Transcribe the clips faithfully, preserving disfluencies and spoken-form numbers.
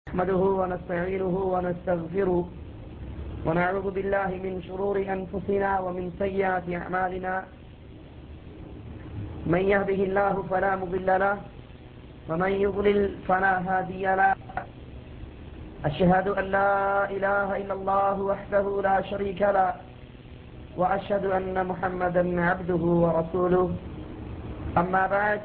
نحمده ونستعينه ونستغفره ونعوذ بالله من شرور أنفسنا ومن سيئات أعمالنا من يهده الله فلا مضل له ومن يضلل فلا هادي له أشهد أن لا إله إلا الله وحده لا شريك له وأشهد أن محمدا عبده ورسوله أما بعد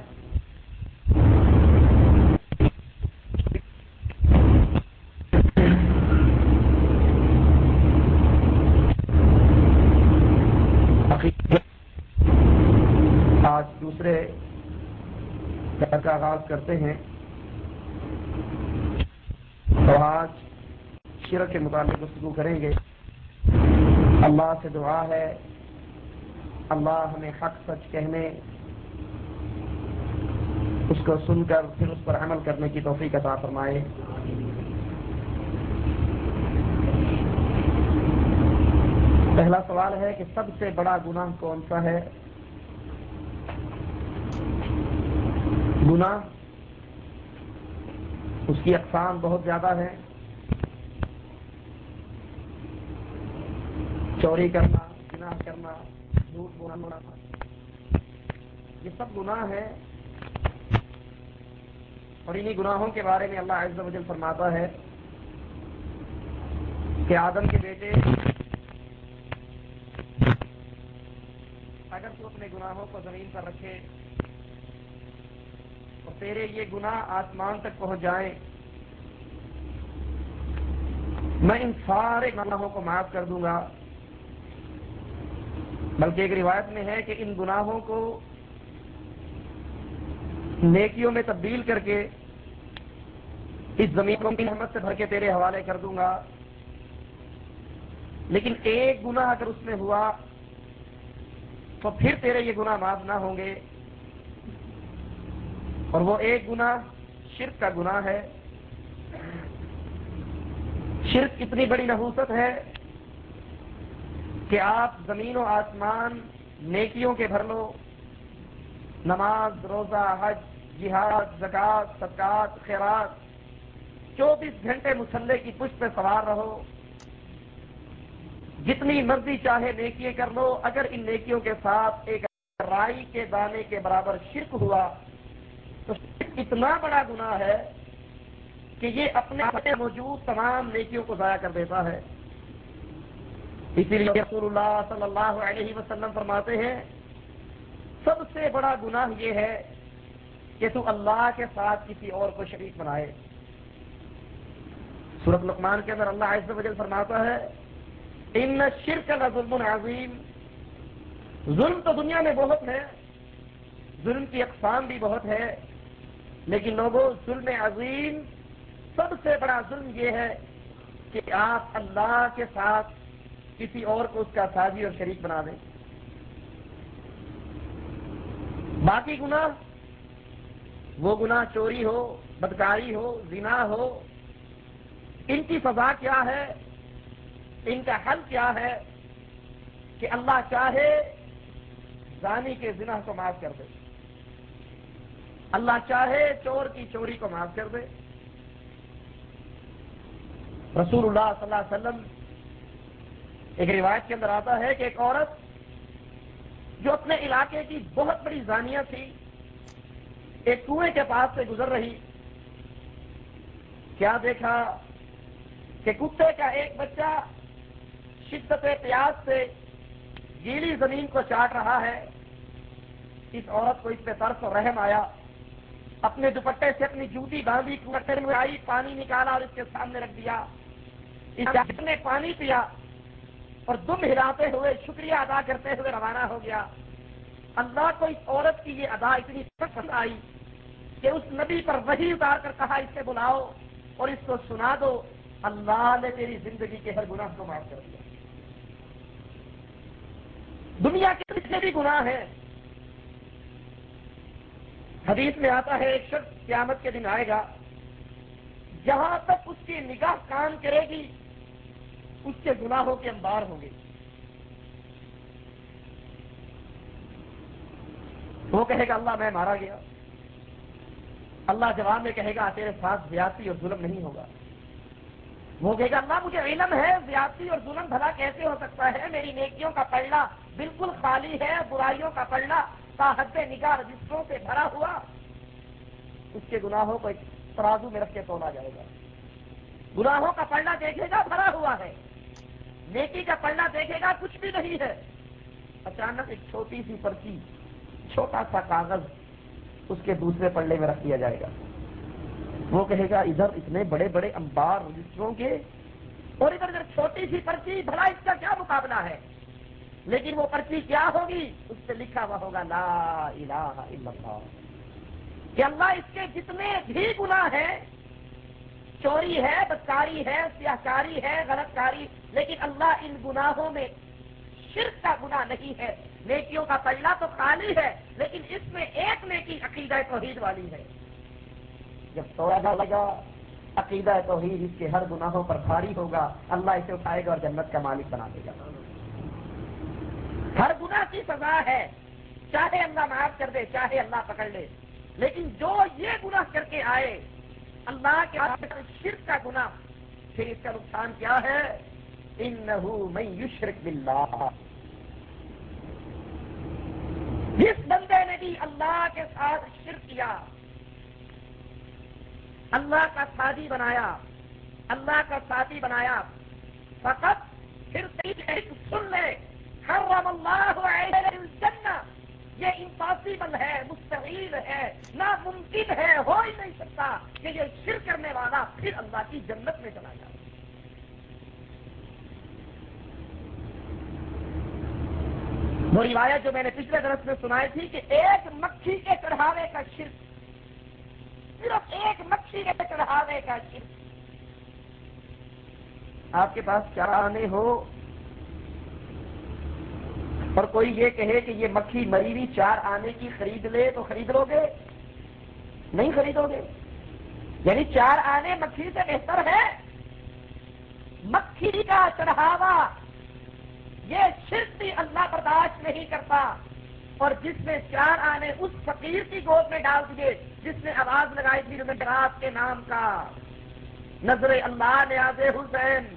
آج دوسرے درس کا آغاز کرتے ہیں اور آج شرک کے متعلق گفتگو کریں گے۔ اللہ سے دعا ہے اللہ ہمیں حق سچ کہنے، اس کو سن کر پھر اس پر عمل کرنے کی توفیق عطا فرمائے۔ پہلا سوال ہے کہ سب سے بڑا گناہ کون سا ہے؟ گناہ اس کی اقسام بہت زیادہ ہیں۔ چوری کرنا، زنا کرنا، جھوٹ بولنا، یہ سب گناہ ہے، اور انہی گناہوں کے بارے میں اللہ عز و جل فرماتا ہے کہ آدم کے بیٹے اگر تو اپنے گناہوں کو زمین پر رکھے اور تیرے یہ گناہ آسمان تک پہنچ جائیں، میں ان سارے گناہوں کو معاف کر دوں گا۔ بلکہ ایک روایت میں ہے کہ ان گناہوں کو نیکیوں میں تبدیل کر کے اس زمین کو رحمت سے بھر کے تیرے حوالے کر دوں گا، لیکن ایک گناہ اگر اس میں ہوا تو پھر تیرے یہ گناہ معاف نہ ہوں گے، اور وہ ایک گناہ شرک کا گناہ ہے۔ شرک اتنی بڑی نحوست ہے کہ آپ زمین و آسمان نیکیوں کے بھر لو، نماز، روزہ، حج، جہاد، زکوٰۃ، صدقات، خیرات، چوبیس گھنٹے مصلی کی پشت پہ سوار رہو، جتنی مرضی چاہے نیکیاں کر لو، اگر ان نیکیوں کے ساتھ ایک رائی کے دانے کے برابر شرک ہوا تو شرک اتنا بڑا گناہ ہے کہ یہ اپنے آپ میں موجود تمام نیکیوں کو ضائع کر دیتا ہے۔ اسی لیے رسول اللہ صلی اللہ علیہ وسلم فرماتے ہیں سب سے بڑا گناہ یہ ہے کہ تو اللہ کے ساتھ کسی اور کو شریک بنائے۔ سورۃ لقمان کے اندر اللہ عز و جل فرماتا ہے ان الشرک لظلم عظیم، ظلم تو دنیا میں بہت ہے، ظلم کی اقسام بھی بہت ہے، لیکن لوگوں ظلم عظیم، سب سے بڑا ظلم یہ ہے کہ آپ اللہ کے ساتھ کسی اور کو اس کا سازی اور شریک بنا دیں۔ باقی گناہ، وہ گناہ چوری ہو، بدکاری ہو، زنا ہو، ان کی سزا کیا ہے، ان کا حل کیا ہے کہ اللہ چاہے زانی کے زنا کو معاف کر دے، اللہ چاہے چور کی چوری کو معاف کر دے۔ رسول اللہ صلی اللہ علیہ وسلم ایک روایت کے اندر آتا ہے کہ ایک عورت جو اپنے علاقے کی بہت بڑی زانیہ تھی، ایک کنویں کے پاس سے گزر رہی، کیا دیکھا کہ کتے کا ایک بچہ شدت پیاس سے گیلی زمین کو چاٹ رہا ہے۔ اس عورت کو اس پہ ترس اور رحم آیا، اپنے دوپٹے سے اپنی جوتی باندھی، کنویں میں آئی، پانی نکالا اور اس کے سامنے رکھ دیا۔ اس نے پانی پیا اور دم ہلاتے ہوئے شکریہ ادا کرتے ہوئے روانہ ہو گیا۔ اللہ کو اس عورت کی یہ ادا اتنی پسند آئی کہ اس نبی پر وحی اتار کر کہا اسے بلاؤ اور اس کو سنا دو، اللہ نے تیری زندگی کے ہر گناہ کو معاف کر دیا۔ دنیا کے جتنے بھی گناہ ہیں، حدیث میں آتا ہے ایک شخص قیامت کے دن آئے گا، جہاں تک اس کی نگاہ کام کرے گی اس کے گناہوں کے انبار ہوں گے۔ وہ کہے گا اللہ میں مارا گیا، اللہ جواب میں کہے گا تیرے ساتھ زیادتی اور ظلم نہیں ہوگا۔ وہ کہے گا اللہ مجھے علم ہے زیادتی اور ظلم بھلا کیسے ہو سکتا ہے، میری نیکیوں کا پلڑا بالکل خالی ہے، برائیوں کا پلڑا تا حد نگاہ رجسٹروں سے بھرا ہوا، اس کے گناہوں کو ایک ترازو میں رکھ کے تولا جائے گا۔ گناہوں کا پلڑا دیکھے گا بھرا ہوا ہے، نیکی کا پلڑا دیکھے گا کچھ بھی نہیں ہے۔ اچانک ایک چھوٹی سی پرچی، چھوٹا سا کاغذ اس کے دوسرے پلڑے میں رکھ دیا جائے گا۔ وہ کہے گا ادھر اتنے بڑے بڑے انبار رجسٹروں کے اور ادھر ادھر چھوٹی سی پرچی، بھلا اس کا کیا مقابلہ ہے؟ لیکن وہ پرچی کیا ہوگی؟ اس سے لکھا ہوا ہوگا لا الہ الا اللہ، کہ اللہ اس کے جتنے بھی گناہ ہیں، چوری ہے، بدکاری ہے، سیاہکاری ہے، غلط کاری، لیکن اللہ ان گناہوں میں شرک کا گناہ نہیں ہے۔ نیکیوں کا پلڑا تو خالی ہے، لیکن اس میں ایک نیکی عقیدہ توحید والی ہے۔ جب توڑا جائے گا عقیدہ توحید اس کے ہر گناہوں پر بھاری ہوگا، اللہ اسے اٹھائے گا اور جنت کا مالک بنا دے گا۔ ہر گناہ کی سزا ہے، چاہے اللہ معاف کر دے چاہے اللہ پکڑ لے، لیکن جو یہ گناہ کر کے آئے اللہ کے شرک کا گناہ، پھر اس کا نقصان کیا ہے؟ انہ من یشرک باللہ، جس بندے نے بھی اللہ کے ساتھ شرک کیا، اللہ کا ساتھی بنایا، اللہ کا ساتھی بنایا، فقط پھر ایک سن لے، حرم اللہ علیہ الجنہ، یہ امپاسبل ہے، مستحیل ہے، ناممکن ہے، ہو ہی نہیں سکتا کہ یہ شرک کرنے والا پھر اللہ کی جنت میں چلا جائے۔ وہ روایت جو میں نے پچھلے درس میں سنائی تھی کہ ایک مکھی کے چڑھاوے کا شرک، صرف ایک مکھی کے چڑھاوے کا شرک، آپ کے پاس چار آنے ہو اور کوئی یہ کہے کہ یہ مکھی مری ہوئی چار آنے کی خرید لے تو خرید لو گے؟ نہیں خریدو گے۔ یعنی چار آنے مکھی سے بہتر ہے؟ مکھی کا چڑھاوا یہ شرک بھی اللہ برداشت نہیں کرتا، اور جس نے چار آنے اس فقیر کی گود میں ڈال دیے جس نے آواز لگائی تھی رات کے نام کا، نظر اللہ نیاز حسین،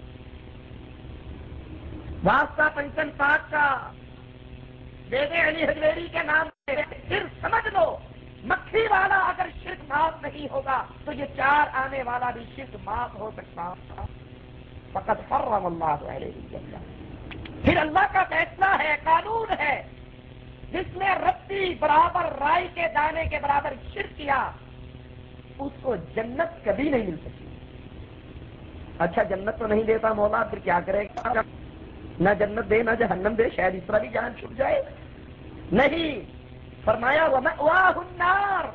واسطہ پنچن پاک کا، بے بے علی حجویری کے نام سے، پھر سمجھ لو مکھی والا اگر شرک معاف نہیں ہوگا تو یہ چار آنے والا بھی شرک معاف ہو سکتا۔ فقط حرم اللہ علیہ الجنہ، پھر اللہ کا فیصلہ ہے، قانون ہے، جس نے رتی برابر رائی کے دانے کے برابر شرک کیا اس کو جنت کبھی نہیں مل سکتی۔ اچھا جنت تو نہیں دیتا مولا، پھر کیا کرے گا؟ نہ جنت دے نہ جہنم دے، شاید اس طرح بھی جان چھپ جائے۔ نہیں، فرمایا وَمَأْوَاهُ النَّارُ،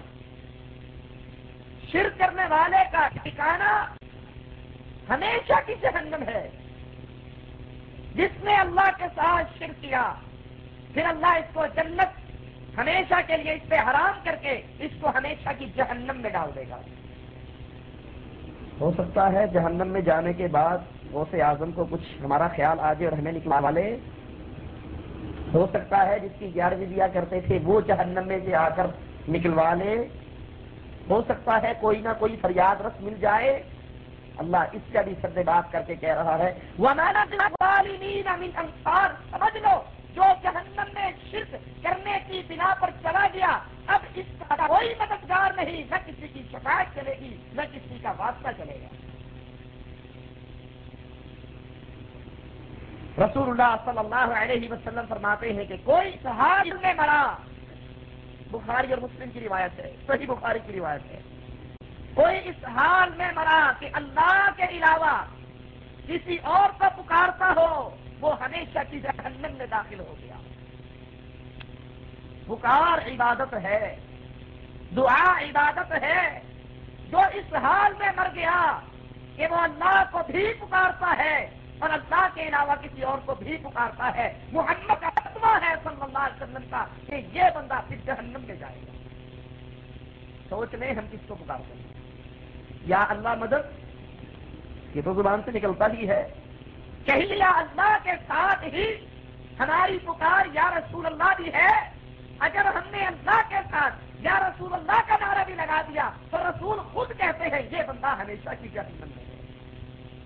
شرک کرنے والے کا ٹھکانہ ہمیشہ کی جہنم ہے۔ جس نے اللہ کے ساتھ شرک کیا پھر اللہ اس کو جنت ہمیشہ کے لیے اس پہ حرام کر کے اس کو ہمیشہ کی جہنم میں ڈال دے گا۔ ہو سکتا ہے جہنم میں جانے کے بعد غوث اعظم کو کچھ ہمارا خیال آ جائے اور ہمیں نکلا والے، ہو سکتا ہے جس کی گیارہویں دیا کرتے تھے وہ جہنم میں سے آ کر نکلوا لے، ہو سکتا ہے کوئی نہ کوئی فریاد رس مل جائے۔ اللہ اس کا بھی سرد بات کر کے کہہ رہا ہے وَمَا لِلظَّالِمِينَ مِنْ أَنصَارٍ، سمجھ لو جو جہنم میں شرک کرنے کی بنا پر چلا گیا اب اس کا کوئی مددگار نہیں، نہ کسی کی شفاعت چلے گی نہ کسی کا واسطہ چلے گا۔ رسول اللہ صلی اللہ علیہ وسلم فرماتے ہیں کہ کوئی صحابی میں مرا، بخاری اور مسلم کی روایت ہے، صحیح بخاری کی روایت ہے، کوئی اس حال میں مرا کہ اللہ کے علاوہ کسی اور کو پکارتا ہو وہ ہمیشہ کی جہنم میں داخل ہو گیا۔ پکار عبادت ہے، دعا عبادت ہے، جو اس حال میں مر گیا کہ وہ اللہ کو بھی پکارتا ہے اور اللہ کے علاوہ کسی اور کو بھی پکارتا ہے، محمد کا فتویٰ ہے صلی اللہ علیہ وسلم کا کہ یہ بندہ پھر جہنم میں جائے گا۔ سوچ لیں ہم کس کو پکارتے ہیں؟ یا اللہ مدد، یہ تو زبان سے نکلتا ہی ہے، کہیں یا اللہ کے ساتھ ہی ہماری پکار یا رسول اللہ بھی ہے۔ اگر ہم نے اللہ کے ساتھ یا رسول اللہ کا نعرہ بھی لگا دیا تو رسول خود کہتے ہیں یہ بندہ ہمیشہ کی جہنم میں ہے۔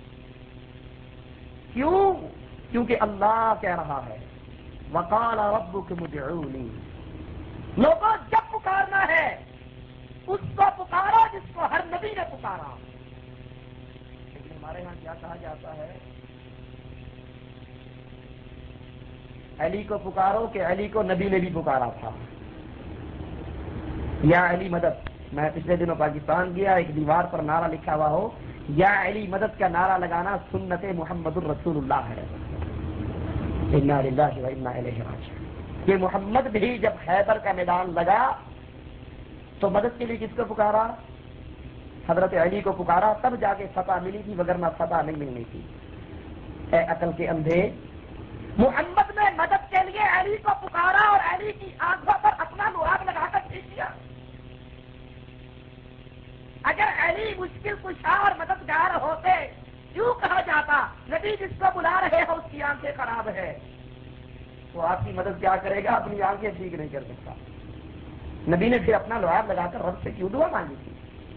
کیوں؟ کیونکہ اللہ کہہ رہا ہے وقال ربکم ادعونی، لوگوں جب پکارنا ہے اس کو پکارو جس کو ہر نبی نے پکارا۔ لیکن ہمارے ہاں کیا کہا جاتا ہے؟ علی کو پکارو کہ علی کو نبی نے بھی پکارا تھا، یا علی مدد۔ میں پچھلے دنوں پاکستان گیا، ایک دیوار پر نعرہ لکھا ہوا ہو یا علی مدد کا نعرہ لگانا سنت محمد الرسول اللہ ہے۔ انا للہ و انا الیہ راجعون۔ کہ محمد بھی جب خیبر کا میدان لگا تو مدد کے لیے کس کو پکارا؟ حضرت علی کو پکارا، تب جا کے فتح ملی تھی، وگرنہ فتح نہیں ملنی تھی۔ اے عقل کے اندھے، محمد نے مدد کے لیے علی کو پکارا اور علی کی آنکھوں پر اپنا لعاب لگا کر کھینچ دیا۔ اگر علی مشکل کشا اور مددگار ہوتے کیوں کہا جاتا نبی جس کو بلا رہے ہو اس کی آنکھیں خراب ہے، تو آپ کی مدد کیا کرے گا؟ اپنی آنکھیں ٹھیک نہیں کر سکتا۔ نبی نے پھر اپنا لعاب لگا کر رب سے کیوں دعا مانگی تھی؟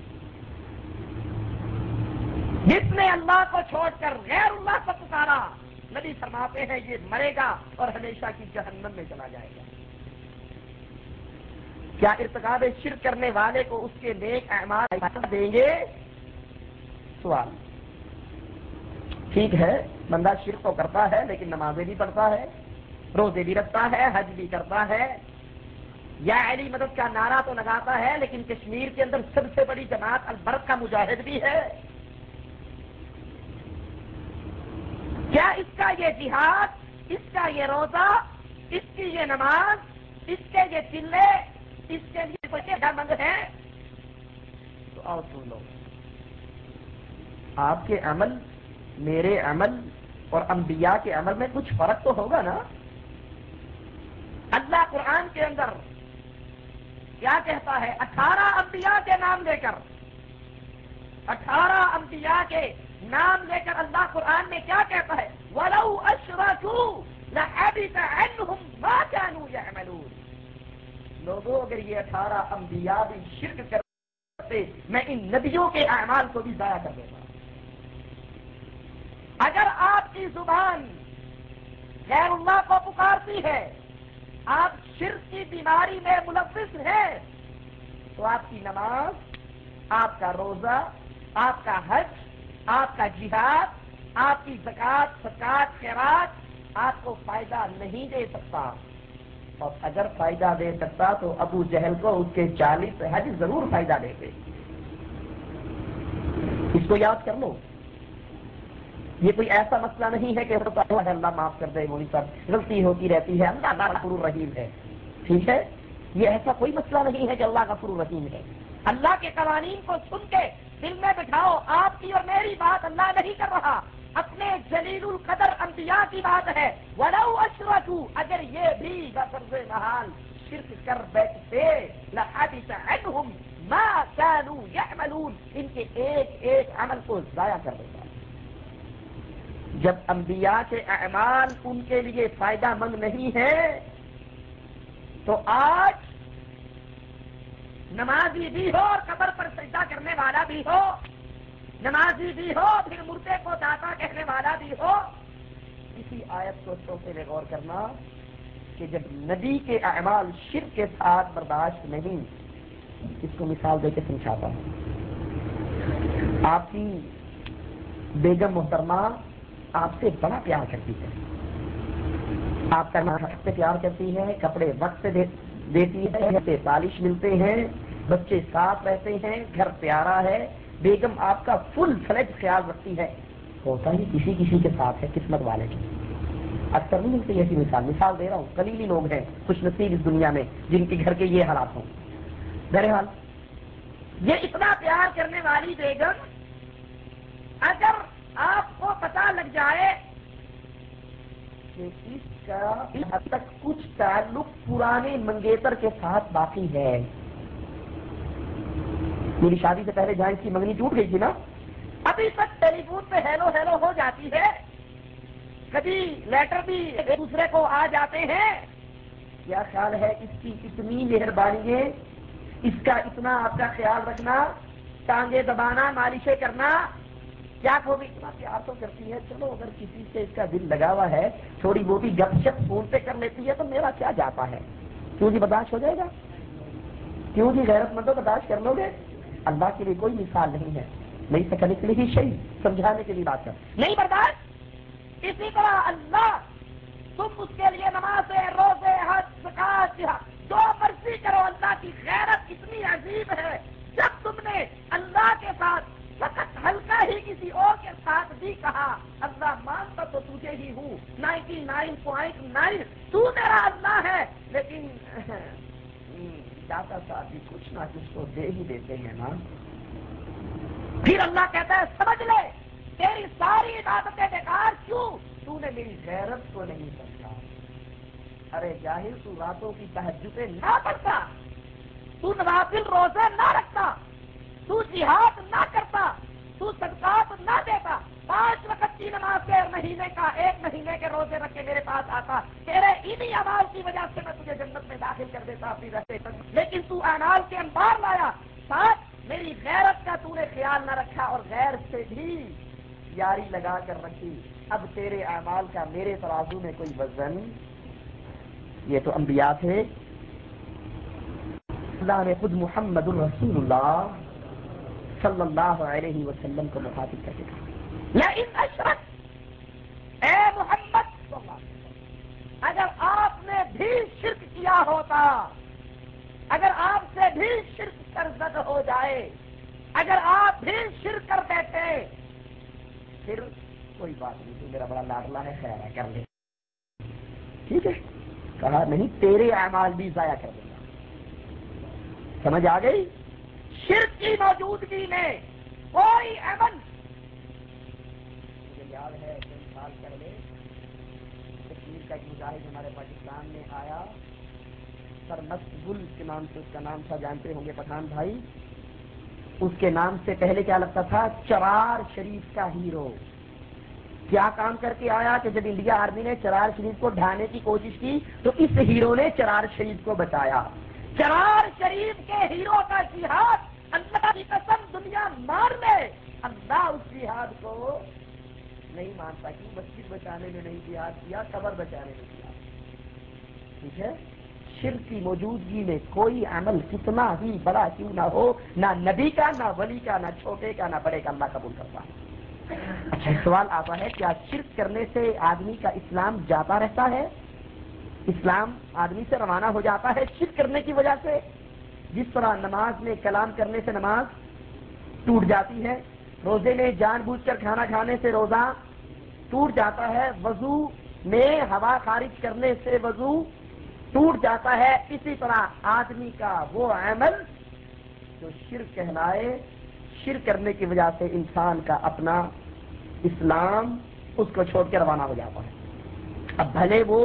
جس نے اللہ کو چھوڑ کر غیر اللہ کو پکارا، نبی فرماتے ہیں یہ مرے گا اور ہمیشہ کی جہنم میں چلا جائے گا۔ کیا ارتکاب شرک کرنے والے کو اس کے نیک اعمال دیں گے؟ سوال۔ ٹھیک ہے، بندہ شرک تو کرتا ہے لیکن نمازیں بھی پڑھتا ہے، روزے بھی رکھتا ہے، حج بھی کرتا ہے، یا علی مدد کا نعرہ تو لگاتا ہے، لیکن کشمیر کے اندر سب سے بڑی جماعت البرق کا مجاہد بھی ہے۔ کیا اس کا یہ جہاد، اس کا یہ روزہ، اس کی یہ نماز، اس کے یہ چلے، اس کے لیے کوئی مند ہے؟ تو آؤ سن لو، آپ کے عمل، میرے عمل اور انبیاء کے عمل میں کچھ فرق تو ہوگا نا؟ اللہ قرآن کے اندر کیا کہتا ہے؟ اٹھارہ انبیاء کے نام لے کر، اٹھارہ انبیاء کے نام لے کر اللہ قرآن میں کیا کہتا ہے؟ وَلَوْ أَشْرَكُوا لَحَبِطَ عَنْهُمْ مَا كَانُوا يَعْمَلُونَ۔ لوگوں اگر یہ اٹھارہ انبیاء بھی شرک کرتے میں ان نبیوں کے اعمال کو بھی ضائع کر دیتا۔ اگر آپ کی زبان غیر اللہ کو پکارتی ہے، آپ شرک کی بیماری میں ملوث ہیں، تو آپ کی نماز، آپ کا روزہ، آپ کا حج، آپ کا جہاد، آپ کی زکوٰۃ، صدقات، خیرات آپ کو فائدہ نہیں دے سکتا۔ اور اگر فائدہ دے سکتا تو ابو جہل کو اس کے چالیس حج ضرور فائدہ دیتے۔ اس کو یاد کر لو، یہ کوئی ایسا مسئلہ نہیں ہے کہ اللہ معاف کر دے، مولوی صاحب غلطی ہوتی رہتی ہے، اللہ غفور الرحیم ہے، ٹھیک ہے، یہ ایسا کوئی مسئلہ نہیں ہے کہ اللہ غفور الرحیم ہے۔ اللہ کے قوانین کو سن کے دل میں بٹھاؤ، آپ کی اور میری بات اللہ نہیں کر رہا، اپنے جلیل القدر انبیاء کی بات ہے۔ وَلَوْ أَشْرَكُوا، اگر یہ بھی بفرض محال شرک کر بیٹھتے، لَحَبِطَ عَنْهُمْ مَا كَانُوا يَعْمَلُونَ، ان کے ایک ایک عمل کو ضائع کر دیتا۔ جب انبیاء کے اعمال ان کے لیے فائدہ مند نہیں ہے تو آج نمازی بھی ہو اور قبر پر سجدہ کرنے والا بھی ہو، نمازی بھی ہو پھر مردے کو داتا کہنے والا بھی ہو، اسی آیت کو سوچتے ہوئے غور کرنا کہ جب نبی کے اعمال شرک کے ساتھ برداشت نہیں، اس کو مثال دے کے سمجھاتا ہوں۔ آپ کی بیگم محترمہ آپ سے بڑا پیار کرتی ہے، آپ کا وقت سے پیار کرتی ہے، کپڑے وقت سے دے دیتی ہے، پالش ملتے ہیں، بچے ساتھ رہتے ہیں، گھر پیارا ہے، بیگم آپ کا فل فلیج خیال رکھتی ہے۔ ہوتا ہی کسی کسی کے ساتھ ہے، قسمت والے کے، اکثر نہیں ملتی ایسی مثال مثال دے رہا ہوں، قلیل ہی لوگ ہیں خوش نصیب اس دنیا میں جن کے گھر کے یہ حالات ہوں۔ بہرحال یہ اتنا پیار کرنے والی بیگم اگر آپ کو پتہ لگ جائے کہ اس کا اس حد تک کچھ تعلق پرانے منگیتر کے ساتھ باقی ہے، میری شادی سے پہلے جہاں اس کی منگنی ٹوٹ گئی تھی نا، ابھی تک ٹیلی فون پہ ہیلو ہیلو ہو جاتی ہے، کبھی لیٹر بھی ایک دوسرے کو آ جاتے ہیں، کیا خیال ہے اس کی اتنی مہربانی ہے، اس کا اتنا آپ کا خیال رکھنا، ٹانگیں دبانا، مالشیں کرنا، کیا وہ بھی اتنا پیار تو کرتی ہے، چلو اگر کسی سے اس کا دل لگا ہوا ہے تھوڑی وہ بھی گپ شپ فون پہ کر لیتی ہے تو میرا کیا جاتا ہے؟ کیوں جی برداشت ہو جائے گا؟ کیوں جی غیرت مندوں برداشت کر لو گے؟ اللہ کے لیے کوئی مثال نہیں ہے، نہیں سکنے کے لیے ہی شہید سمجھانے کے لیے بات کر نہیں برداشت۔ اسی طرح اللہ تم اس کے لیے نمازیں، روزے، حج، زکات، جو مرضی کرو، اللہ کی غیرت اتنی عظیم ہے جب تم نے اللہ کے ساتھ فقط ہلکا ہی کسی اور کے ساتھ بھی کہا اللہ مانتا تو تجھے ہی ہوں، نائنٹی نائن پوائنٹ نائن تو میرا اللہ ہے، لیکن داتا صاحب بھی کچھ نہ کچھ تو دے ہی دیتے ہیں نا۔ پھر اللہ کہتا ہے سمجھ لے تیری ساری عبادتیں بیکار، کیوں؟ تو نے میری غیرت کو نہیں سمجھا۔ ارے جاہل، تو راتوں کی تہجدیں نہ پڑھتا، تو نوافل روزے نہ رکھتا، تو جہاد نہ کرتا، تو صدقات نہ دیتا، پانچ وقت کی نماز کے مہینے کا ایک مہینے کے روزے رکھ کے میرے پاس آتا، تیرے انہی اعمال کی وجہ سے میں تجھے جنت میں داخل کر دیتا اپنی رہتے تک، لیکن تو اعمال کے انبار لایا، ساتھ میری غیرت کا تو نے خیال نہ رکھا اور غیر سے بھی یاری لگا کر رکھی۔ اب تیرے اعمال کا میرے ترازو میں کوئی وزن؟ یہ تو انبیاء تھے۔ اللہ نے خود محمد الرسول اللہ صلی اللہ علیہ وسلم کو مخاطب کر کے کہا لئن اشرک، اے محمد صلی اللہ علیہ وسلم، اگر آپ نے بھی شرک کیا ہوتا، اگر آپ سے بھی شرک سرزد ہو جائے، اگر آپ بھی شرک کر بیٹھے، پھر کوئی بات نہیں، تو میرا بڑا لاڈلا ہے، خیر ہے، کر لے، ٹھیک ہے۔ کہا نہیں، تیرے اعمال بھی ضائع کر دیں گا۔ سمجھ آ گئی؟ شرک کی موجودگی میں کوئی عمل، مجھے یاد ہے چند سال پہلے کشمیر کا ایک مجاہد ہمارے پاکستان میں آیا، سر مسگل کے نام سے اس کا نام تھا، جانتے ہوں گے پٹھان بھائی۔ اس کے نام سے پہلے کیا لگتا تھا؟ چرار شریف کا ہیرو۔ کیا کام کر کے آیا کہ جب انڈیا آرمی نے چرار شریف کو ڈھانے کی کوشش کی تو اس ہیرو نے چرار شریف کو بچایا۔ چرار شریف کے ہیرو کا جہاد، اللہ کی قسم دنیا مار لے، اللہ اس جہاد کو نہیں مانتا۔ کیوں؟ مسجد بچانے میں نہیں جہاد کیا، قبر بچانے میں کیا، ٹھیک ہے۔ شرک کی موجودگی میں کوئی عمل کتنا ہی بڑا کیوں نہ ہو، نہ نبی کا، نہ ولی کا، نہ چھوٹے کا، نہ بڑے کا، اللہ قبول کرتا ہے۔ اچھا سوال آتا ہے، کیا شرک کرنے سے آدمی کا اسلام جاتا رہتا ہے؟ اسلام آدمی سے روانہ ہو جاتا ہے شرک کرنے کی وجہ سے؟ جس طرح نماز میں کلام کرنے سے نماز ٹوٹ جاتی ہے، روزے میں جان بوجھ کر کھانا کھانے سے روزہ ٹوٹ جاتا ہے، وضو میں ہوا خارج کرنے سے وضو ٹوٹ جاتا ہے، اسی طرح آدمی کا وہ عمل جو شرک کہلائے، شرک کرنے کی وجہ سے انسان کا اپنا اسلام اس کو چھوڑ کے روانہ ہو جاتا ہے۔ اب بھلے وہ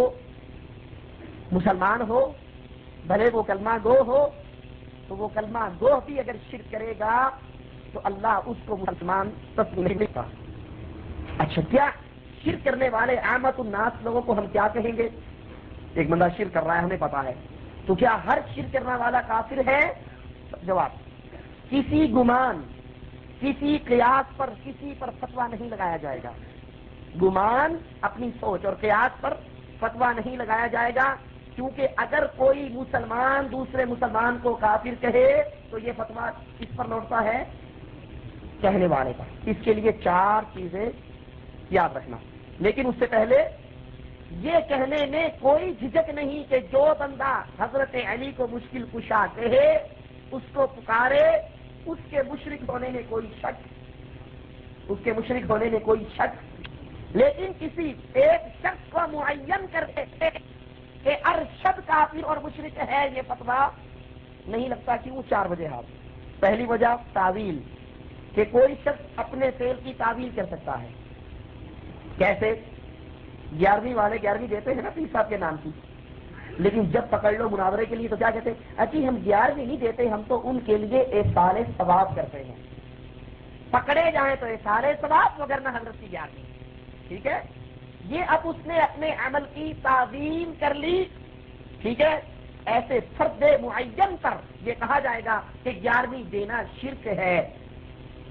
مسلمان ہو، بھلے وہ کلمہ گو ہو، تو وہ کلمہ گو بھی اگر شرک کرے گا تو اللہ اس کو مسلمان تسلیم نہیں کرتا۔ اچھا کیا شرک کرنے والے عامت الناس لوگوں کو ہم کیا کہیں گے؟ ایک بندہ شرک کر رہا ہے، ہمیں پتا ہے، تو کیا ہر شرک کرنے والا کافر ہے؟ جواب، کسی گمان، کسی قیاس پر کسی پر فتویٰ نہیں لگایا جائے گا۔ گمان، اپنی سوچ اور قیاس پر فتویٰ نہیں لگایا جائے گا، کیونکہ اگر کوئی مسلمان دوسرے مسلمان کو کافر کہے تو یہ فتویٰ کس پر لوٹتا ہے؟ کہنے والے پر۔ اس کے لیے چار چیزیں یاد رکھنا، لیکن اس سے پہلے یہ کہنے میں کوئی جھجک نہیں کہ جو بندہ حضرت علی کو مشکل کشا کہے، اس کو پکارے، اس کے مشرک ہونے میں کوئی شک، اس کے مشرک ہونے میں کوئی شک، لیکن کسی ایک شخص کو معین کر دے کہ ارشد کافر اور مشرک ہے، یہ فتویٰ نہیں لگتا۔ کیوں؟ چار وجوہات۔ پہلی وجہ تعویل، کہ کوئی شخص اپنے فعل کی تعویل کر سکتا ہے۔ کیسے؟ گیارہویں والے گیارہویں دیتے ہیں نا پیر صاحب کے نام کی، لیکن جب پکڑ لو مناظرے کے لیے تو کیا کہتے ہیں؟ اچھی ہم گیارہویں نہیں دیتے، ہم تو ان کے لیے ایصال ثواب کرتے ہیں۔ پکڑے جائیں تو ایصال ثواب، مگر نہ حضرت کی گیارہویں، ٹھیک ہے۔ یہ اب اس نے اپنے عمل کی تعظیم کر لی، ٹھیک ہے۔ ایسے فرد معین پر یہ کہا جائے گا کہ گیارہویں دینا شرک ہے۔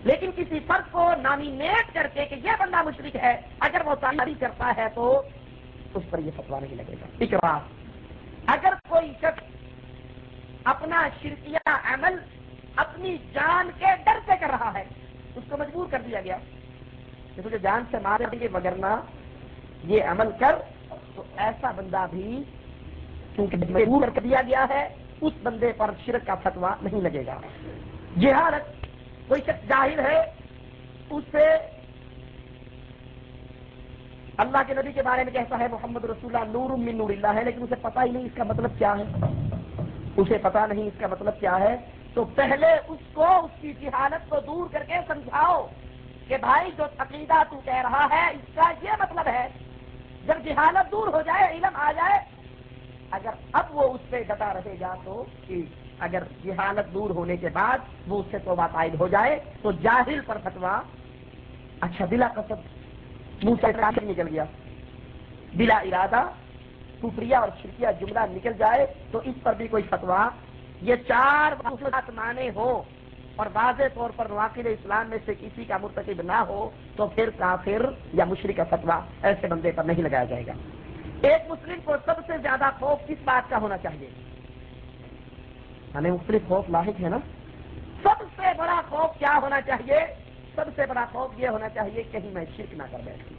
لیکن کسی فرد کو نامینیٹ کر کے کہ یہ بندہ مشرک ہے، اگر وہ تعریف کرتا ہے تو اس پر یہ فتویٰ نہیں لگے گا۔ اقرار، اگر کوئی شخص اپنا شرکیہ عمل اپنی جان کے ڈر سے کر رہا ہے، اس کو مجبور کر دیا گیا کہ تجھے جان سے مار دیں گے وگرنہ یہ عمل کر، تو ایسا بندہ بھی کیونکہ مجبور کر دیا گیا ہے، اس بندے پر شرک کا فتویٰ نہیں لگے گا۔ جہالت، کوئی شخص جاہل ہے، اس سے اللہ کے نبی کے بارے میں کہتا ہے محمد رسول اللہ نور من نور اللہ ہے، لیکن اسے پتہ ہی نہیں اس کا مطلب کیا ہے، اسے پتہ نہیں اس کا مطلب کیا ہے، تو پہلے اس کو اس کی جہالت کو دور کر کے سمجھاؤ کہ بھائی جو عقیدہ تو کہہ رہا ہے اس کا یہ مطلب ہے۔ جب جہالت دور ہو جائے، علم آ جائے، اگر اب وہ اس پہ ڈٹا رہے گا تو ٹھیک، اگر جہالت دور ہونے کے بعد وہ اس سے توبہ عائد ہو جائے تو جاہل پر فتویٰ، اچھا بلا قصد منہ سے کافر نکل گیا، بلا ارادہ کفریہ اور شرکیہ جملہ نکل جائے تو اس پر بھی کوئی فتویٰ، یہ چار بات مانے ہو اور واضح طور پر نواقض اسلام میں سے کسی کا مرتکب نہ ہو تو پھر کافر یا مشرک کا فتویٰ ایسے بندے پر نہیں لگایا جائے گا۔ ایک مسلم کو سب سے زیادہ خوف کس بات کا ہونا چاہیے؟ ہمیں مختلف خوف لاحق ہے نا، سب سے بڑا خوف کیا ہونا چاہیے؟ سب سے بڑا خوف یہ ہونا چاہیے کہیں میں شرک نہ کر بیٹھوں،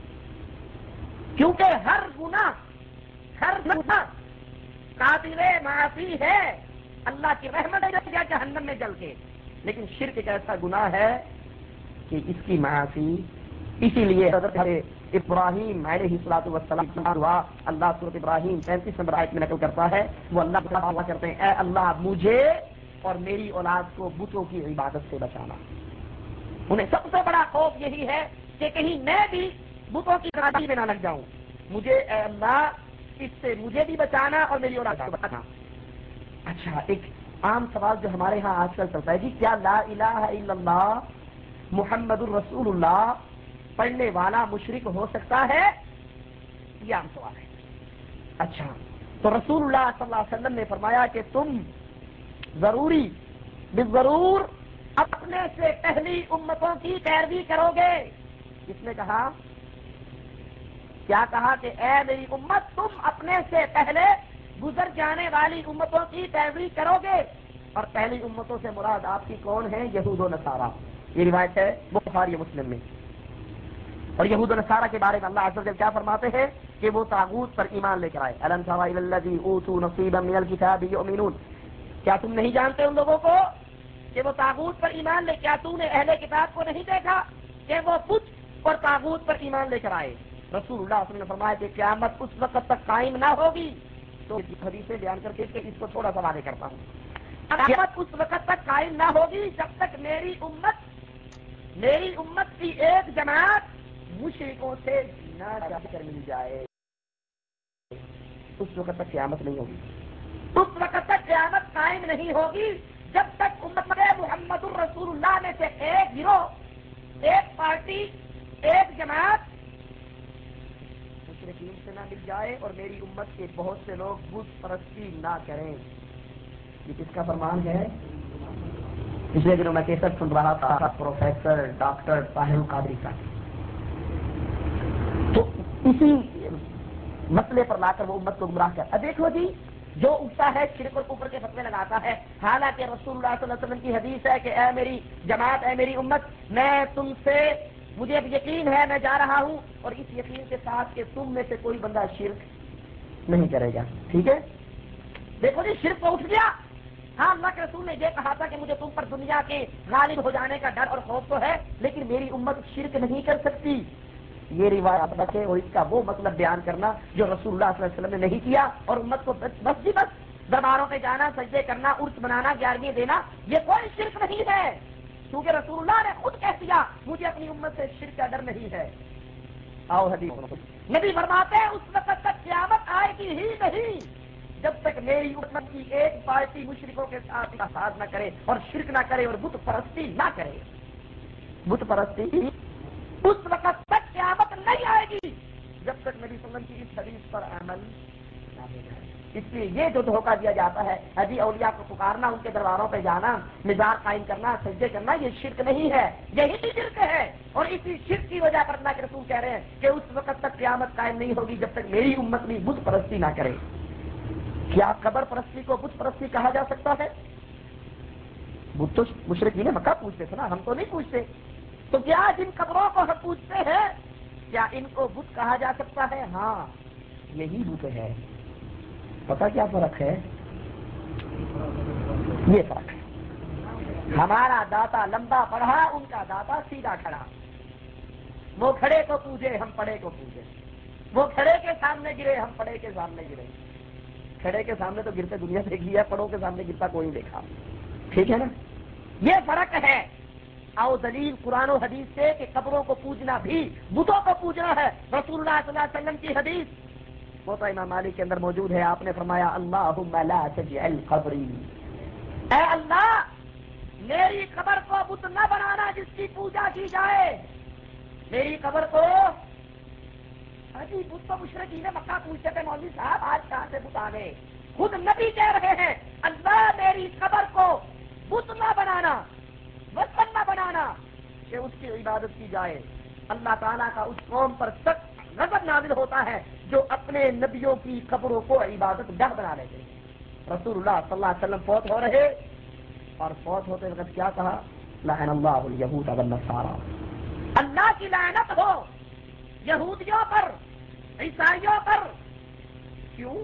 کیونکہ ہر گناہ ہر گناہ قابل معافی ہے، اللہ کی رحمت ہے یا جہنم میں جل کے، لیکن شرک ایک ایسا گناہ ہے کہ اس کی معافی، اسی لیے حضرت ابراہیم علیہ الصلوۃ والسلام کی دعا اللہ سورۃ ابراہیم پینتیس نمبر آیت میں نقل کرتا ہے، وہ اللہ سے دعا کرتے ہیں، اے اللہ مجھے اور میری اولاد کو بتوں کی عبادت سے بچانا۔ انہیں سب سے بڑا خوف یہی ہے کہ کہیں میں بھی بتوں کی عبادت میں نہ لگ جاؤں، مجھے اے اللہ اس سے مجھے بھی بچانا اور میری اولاد کو بچانا۔ اچھا، ایک عام سوال جو ہمارے ہاں آج کل چلتا ہے کہ کیا لا الہ الا اللہ محمد الرسول اللہ پڑھنے والا مشرک ہو سکتا ہے؟ یہ عام سوال ہے۔ اچھا، تو رسول اللہ صلی اللہ علیہ وسلم نے فرمایا کہ تم ضروری بالضرور اپنے سے پہلی امتوں کی پیروی کرو گے۔ کس نے کہا؟ کیا کہا کہ اے میری امت تم اپنے سے پہلے گزر جانے والی امتوں کی پیروی کرو گے، اور پہلی امتوں سے مراد آپ کی کون ہے؟ یہود و نصارہ۔ یہ روایت ہے بخاری مسلم میں۔ اور یہود و نصارہ کے بارے میں اللہ عز و جل کیا فرماتے ہیں کہ وہ طاغوت پر ایمان لے کر آئے۔ الم تر الی الذی اوتوا نصیبا من الکتاب یؤمنون، کیا تم نہیں جانتے ان لوگوں کو کہ وہ طاغوت پر ایمان لے؟ کیا تم نے اہل کتاب کو نہیں دیکھا کہ وہ بت اور طاغوت پر ایمان لے کر آئے؟ رسول اللہ صلی اللہ علیہ وسلم نے فرمایا کہ قیامت اس وقت تک قائم نہ ہوگی، تو حدیثیں بیان کر کے اس کو تھوڑا سا واضح کرتا ہوں۔ قیامت اس وقت تک قائم نہ ہوگی جب تک میری امت میری امت کی ایک جماعت مشرکوں سے نہ چاہ کر مل جائے، اس وقت تک قیامت نہیں ہوگی، اس وقت تک قیامت قائم نہیں ہوگی جب تک امت محمد الرسول اللہ میں سے ایک گروہ، ایک پارٹی، ایک جماعت مشرکین سے نہ مل جائے اور میری امت کے بہت سے لوگ بت پرستی نہ کریں۔ یہ کس کا فرمان ہے؟ پچھلے دنوں میں کیسٹ سن رہا تھا پروفیسر ڈاکٹر طاہر القادری کا، تو اسی مسئلے پر لا کر وہ امت کو گمراہ کر۔ اب دیکھو جی، جو اٹھتا ہے شرک اور کفر کے فتوے لگاتا ہے، حالانکہ رسول اللہ صلی اللہ علیہ وسلم کی حدیث ہے کہ اے میری جماعت، اے میری امت، میں تم سے مجھے اب یقین ہے، میں جا رہا ہوں اور اس یقین کے ساتھ کہ تم میں سے کوئی بندہ شرک نہیں کرے گا، ٹھیک ہے؟ دیکھو جی، شرک تو اٹھ گیا۔ ہاں، اللہ کے رسول نے یہ کہا تھا کہ مجھے تم پر دنیا کے غالب ہو جانے کا ڈر اور خوف تو ہے، لیکن میری امت شرک نہیں کر سکتی۔ یہ روایت رکھے اور اس کا وہ مطلب بیان کرنا جو رسول اللہ صلی اللہ علیہ وسلم نے نہیں کیا، اور امت کو بس جی بس درباروں پہ جانا، سجدے کرنا، عرس منانا، گیارہویں دینا، یہ کوئی شرک نہیں ہے، کیونکہ رسول اللہ نے خود کہہ دیا مجھے اپنی امت سے شرک کا ڈر نہیں ہے۔ آؤ حدیث نبی فرماتے ہیں اس وقت تک قیامت آئے گی ہی نہیں جب تک میری امت کی ایک پارٹی مشرکوں کے ساتھ اتحاد نہ کرے اور شرک نہ کرے اور بت پرستی نہ کرے۔ بت پرستی اس وقت تک قیامت نہیں آئے گی جب تک نبی صلی اللہ علیہ وسلم کی اس حدیث پر عمل نہ ہو جائے۔ اس لیے یہ جو دھوکہ دیا جاتا ہے ابھی اولیاء کو پکارنا، ان کے درباروں پہ جانا، مزار قائم کرنا، سجدے کرنا، یہ شرک نہیں ہے، یہی شرک ہے۔ اور اسی شرک کی وجہ پر اللہ کے رسول کہہ رہے ہیں کہ اس وقت تک قیامت قائم نہیں ہوگی جب تک میری امت بھی بت پرستی نہ کرے۔ کیا قبر پرستی کو بت پرستی کہا جا سکتا ہے؟ بت تو مشرکین مکہ پوچھتے تھے نا، ہم تو نہیں پوچھتے۔ تو کیا جن قبروں کو ہم پوچھتے ہیں کیا ان کو بت کہا جا سکتا ہے؟ ہاں، یہی بت ہے۔ پتا کیا فرق ہے؟ یہ فرق ہے، ہمارا داتا لمبا پڑھا، ان کا داتا سیدھا کھڑا۔ وہ کھڑے کو پوجے، ہم پڑے کو پوجے۔ وہ کھڑے کے سامنے گرے، ہم پڑے کے سامنے گرے۔ کھڑے کے سامنے تو گرتے دنیا دیکھی ہے، پڑوں کے سامنے گرتا کوئی نہیں دیکھا۔ ٹھیک ہے نا؟ یہ فرق ہے۔ آؤ دلیل قرآن و حدیث سے کہ قبروں کو پوجنا بھی بتوں کو پوجنا ہے۔ رسول اللہ صلی اللہ علیہ وسلم کی حدیث وہ تو امام مالک کے اندر موجود ہے، آپ نے فرمایا اللہم لا تجعل قبری، اے اللہ میری قبر کو بت نہ بنانا جس کی پوجا کی جائے۔ میری قبر کو ابھی بت تو مشرکین مکہ پوچھتے تھے مولوی صاحب، آج کہاں سے بت آ گئے؟ خود نبی کہہ رہے ہیں اللہ میری قبر کو بت نہ بنانا، وثن نہ بنانا کہ اس کی عبادت کی جائے۔ اللہ تعالیٰ کا اس قوم پر سخت غضب نازل ہوتا ہے جو اپنے نبیوں کی قبروں کو عبادت گاہ بنا لیتے ہیں۔ رسول اللہ صلی اللہ علیہ وسلم فوت ہو رہے اور فوت ہوتے وقت کیا کہا؟ لعن اللہ الیہود والنصارى، اللہ کی لعنت ہو یہودیوں پر، عیسائیوں پر۔ کیوں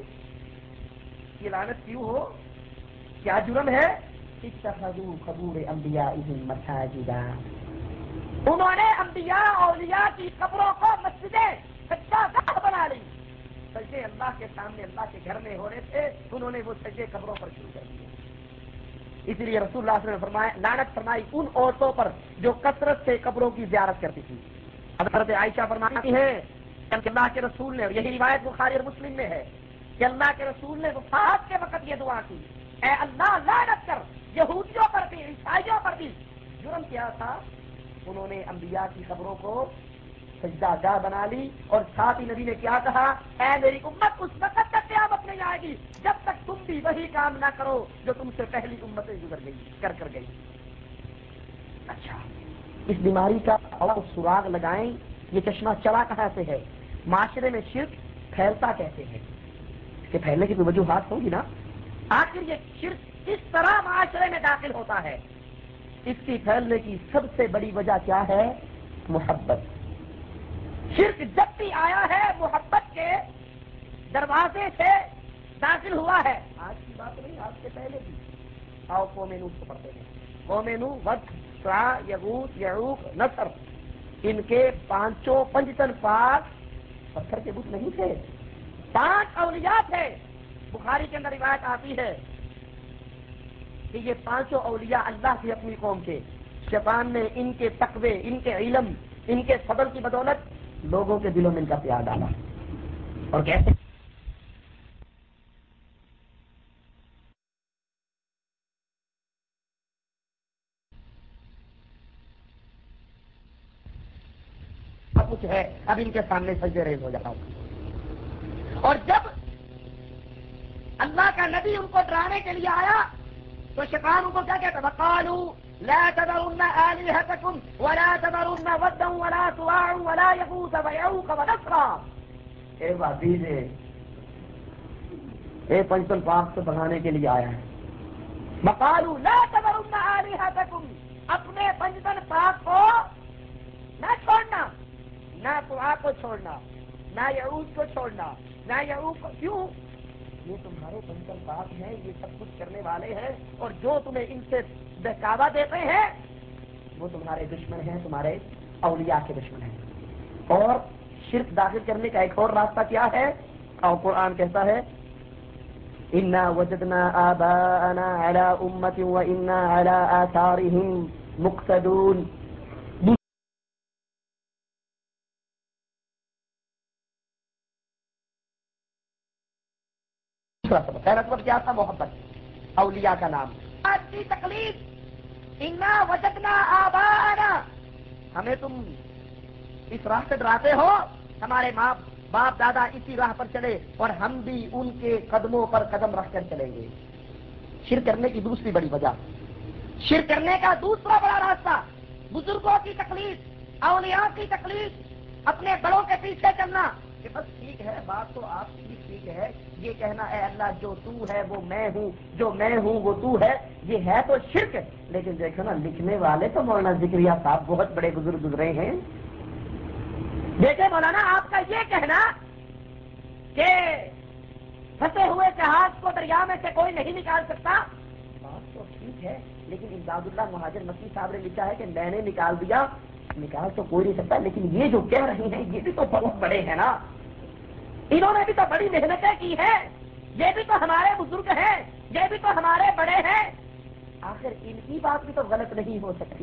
یہ لعنت کیوں ہو؟ کیا جرم ہے؟ اتخذوا قبور انبیائہم مساجدا، انہوں نے انبیاء اولیاء کی قبروں کو مسجدیں سجدہ گاہ بنا لی۔ سجدے اللہ کے سامنے اللہ کے گھر میں ہو رہے تھے، انہوں نے وہ سجدے قبروں پر شروع کر دیے۔ اس لیے رسول اللہ صلی اللہ علیہ وسلم نے فرمایا لعنت فرمائی ان عورتوں پر جو کثرت سے قبروں کی زیارت کرتی تھی۔ حضرت عائشہ فرماتی ہیں کہ اللہ کے رسول نے، اور یہی روایت بخاری اور مسلم میں ہے کہ اللہ کے رسول نے وفات کے وقت یہ دعا کی، اے اللہ لعنت کر یہودیوں پر بھی عیسائیوں پر بھی۔ جرم کیا تھا؟ انہوں نے انبیاء کی قبروں کو سجدہ گاہ بنا لی، اور ساتھ ہی نبی نے کیا کہا؟ اے میری امت اس وقت تک قیامت نہیں آئے گی جب تک تم بھی وہی کام نہ کرو جو تم سے پہلی امتیں گزر گئی کر کر گئی۔ اچھا، اس بیماری کا اور سراغ لگائیں، یہ چشمہ چلا کہاں سے ہے؟ معاشرے میں شرک پھیلتا کیسے ہے؟ اس کے پھیلنے کی کوئی وجوہات ہوگی نا؟ آخر یہ شرک کس طرح معاشرے میں داخل ہوتا ہے؟ اس کی پھیلنے کی سب سے بڑی وجہ کیا ہے؟ محبت۔ شرک جب بھی آیا ہے محبت کے دروازے سے داخل ہوا ہے۔ آج کی بات نہیں، آج سے پہلے بھی۔ آؤ قوم نوح کو پڑھتے ہیں۔ قوم نوح، ود، سعا، یغوث، یعوق، نصر، ان کے پانچوں پنجتن پاک پتھر کے بت نہیں تھے، پانچ اولیاء تھے۔ بخاری کے اندر روایت آتی ہے کہ یہ پانچوں اولیاء اللہ کی اپنی قوم کے، شیطان نے ان کے تقوی، ان کے علم، ان کے صبر کی بدولت لوگوں کے دلوں میں ان کا پیار ڈالا۔ اور کیسے؟ کچھ ہے اب ان کے سامنے سجدے ریز ہو جاتا ہوں۔ اور جب اللہ کا نبی ان کو ڈرانے کے لیے آیا تو شیطان ان کو کیا کہتا؟ وَقَالُوا لَا تَذَرُنَّ آلِهَتَكُمْ وَلَا تَذَرُنَّ وَدًّا وَلَا سُوَاعًا وَلَا يَغُوثَ وَيَعُوقَ وَنَسْرًا۔ اے وادیز ہے، اے پنجتن پاک سے بڑھانے کے لیے آیا ہے۔ وَقَالُوا لَا تَذَرُنَّ آلِهَتَكُمْ، اپنے پنجتن پاک کو نہ چھوڑنا، نہ سوا کو چھوڑنا، نہ یعوق کو چھوڑنا، نہ یعوق۔ کیوں؟ یہ تمہارے پنجتن پاک ہیں، یہ سب کچھ کرنے والے ہیں، اور جو تمہیں ان سے بہکاوا دیتے ہیں وہ تمہارے دشمن ہیں، تمہارے اولیاء کے دشمن ہیں۔ اور شرک داخل کرنے کا ایک اور راستہ کیا ہے؟ اور قرآن کہتا ہے اِنَّا وَجَدْنَا آبَاءَنَا عَلَىٰ أُمَّةٍ وَإِنَّا عَلَىٰ آثَارِهِمْ مُقْتَدُونَ۔ پہلا سبب کیا تھا؟ محبت، اولیاء کا نام۔ آج کی تکلیف اِنَّا وَجَدْنَا آبَاءَنَا، ہمیں تم اس راہ سے ڈراتے ہو، ہمارے ماں باپ دادا اسی راہ پر چلے اور ہم بھی ان کے قدموں پر قدم رکھ کر چلیں گے. شرک کرنے کی دوسری بڑی وجہ، شرک کرنے کا دوسرا بڑا راستہ بزرگوں کی تقلید، اولیاء کی تقلید، اپنے بڑوں کے پیچھے چلنا کہ بس ٹھیک ہے بات تو آپ کی ٹھیک ہے، یہ کہنا اے اللہ جو تو ہے وہ میں ہوں، جو میں ہوں وہ تو ہے، یہ ہے تو شرک. لیکن دیکھو نا لکھنے والے تو مولانا ذکریہ صاحب بہت بڑے بزرگ گزرے ہیں. دیکھیں مولانا آپ کا یہ کہنا کہ پھنسے ہوئے جہاز کو دریا میں سے کوئی نہیں نکال سکتا، بات تو ٹھیک ہے، لیکن امداد اللہ مہاجر مسیح صاحب نے لکھا ہے کہ میں نے نکال دیا. نکال تو کوئی نہیں سکتا، لیکن یہ جو کہہ رہے ہیں یہ بھی تو بہت بڑے ہیں نا، انہوں نے بھی تو بڑی محنتیں کی ہیں، یہ بھی تو ہمارے بزرگ ہیں، یہ بھی تو ہمارے بڑے ہیں، آخر ان کی بات بھی تو غلط نہیں ہو سکتی.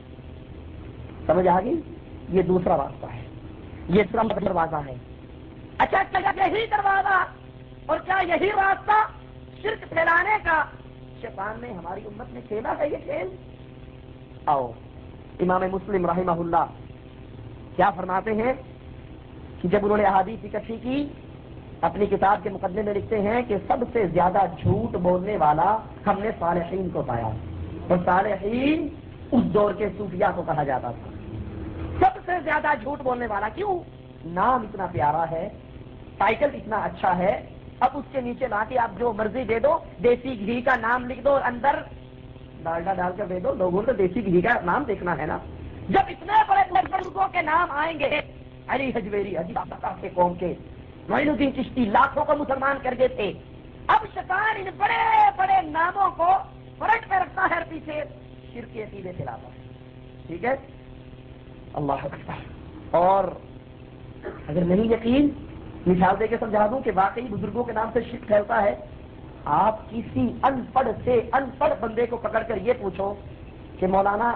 سمجھ آ گئی؟ یہ دوسرا راستہ ہے، یہ دروازہ ہے. اچھا کیا یہی دروازہ اور کیا یہی راستہ شرک پھیلانے کا شیطان نے ہماری امت میں کھیلا ہے یہ کھیل؟ آؤ امام مسلم رحمہ اللہ کیا فرماتے ہیں کہ جب انہوں نے احادیث اکٹھی کی اپنی کتاب کے مقدمے میں لکھتے ہیں کہ سب سے زیادہ جھوٹ بولنے والا ہم نے صالحین کو پایا، اور صالحین اس دور کے صوفیاء کو کہا جاتا تھا. سب سے زیادہ جھوٹ بولنے والا کیوں؟ نام اتنا پیارا ہے، ٹائٹل اتنا اچھا ہے، اب اس کے نیچے لا کے آپ جو مرضی دے دو، دیسی گھی کا نام لکھ دو اور اندر ڈالڈا ڈال کر دے دو، لوگوں کو دیسی گھی کا نام دیکھنا ہے نا. جب اتنے بڑے بزرگوں کے نام آئیں گے، علی حجویری حجی کے قوم کے، معین الدین چشتی لاکھوں کو مسلمان کر گئے تھے، اب شیطان ان بڑے بڑے ناموں کو فرٹ میں رکھتا ہے، پیچھے شرک کے عقیدے کھلاتا ہے. ٹھیک ہے، اللہ اکبر. اور اگر نہیں یقین مثال دے کے سمجھا دوں کہ واقعی بزرگوں کے نام سے شرک پھیلتا ہے، آپ کسی ان پڑھ سے ان پڑھ بندے کو پکڑ کر یہ پوچھو کہ مولانا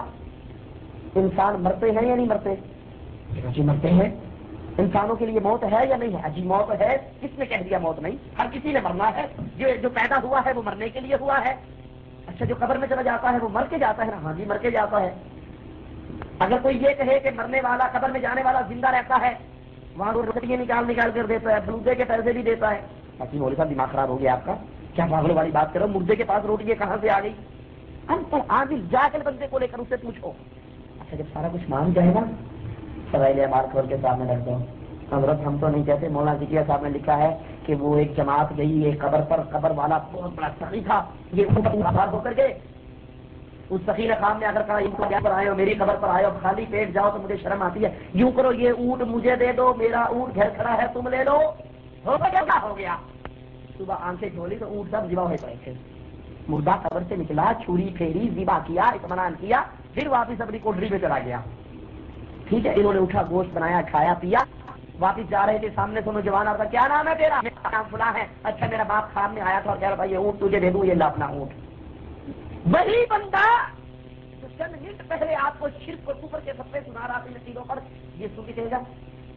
انسان مرتے ہیں یا نہیں مرتے؟ جی مرتے ہیں. انسانوں کے لیے موت ہے یا نہیں ہے؟ جی موت ہے. کس نے کہہ دیا موت نہیں؟ ہر کسی نے مرنا ہے، جو جو پیدا ہوا ہے وہ مرنے کے لیے ہوا ہے. اچھا جو قبر میں چلا جاتا ہے وہ مر کے جاتا ہے نا؟ ہاں جی مر کے جاتا ہے. اگر کوئی یہ کہے کہ مرنے والا قبر میں جانے والا زندہ رہتا ہے، وہاں روٹیاں نکال نکال کر دیتا ہے، بلودے کے پیسے بھی دیتا ہے. باقی مولوی صاحب دماغ خراب ہو گیا آپ کا، کیا پاگلوں والی بات کرو، مردے کے پاس روٹی کہاں سے آ گئی؟ ان پڑھ عاجز جاہل بندے کو لے کر اسے پوچھو. اچھا جب سارا کچھ مان جائے نا، فضائل اعمال کھول کے سامنے رکھ دو. حضرت ہم تو نہیں کہتے، مولانا ذکریہ صاحب نے لکھا ہے کہ وہ ایک جماعت گئی ایک قبر پر، قبر والا بہت بڑا سخی تھا، یہ اوپر ہو کر گئے. اس سخی نے خام نے اگر کہا ان کو پر آئے ہو، میری قبر پر آئے ہو، خالی پیٹ جاؤ تو مجھے شرم آتی ہے، یوں کرو یہ اونٹ مجھے دے دو، میرا اونٹ گھر کھڑا ہے تم لے لو. ہو گیا ہو گیا. صبح آنکھیں کھولی تو اونٹ سب ذبح ہوئے پڑے تھے. مردہ قبر سے نکلا، چھری پھیری، ذبح کیا، اطمینان کیا، پھر واپس اپنی کوٹری میں چلا گیا. ٹھیک ہے، انہوں نے اٹھا گوشت بنایا، کھایا پیا، واپس جا رہے تھے، سامنے سے نوجوان آتا، کیا نام ہے تیرا؟ میرا نام فلاں ہے. اچھا میرا باپ خام میں آیا تھا اور کہہ رہا تھا یہ اونٹ تجھے دے دوں، یہ لا اپنا اونٹ. وہی بندہ جو چند منٹ پہلے آپ کو شرک اور کفر کے سبے سنا رہا تھا نتیجوں پر، یہ سن کے کہے گا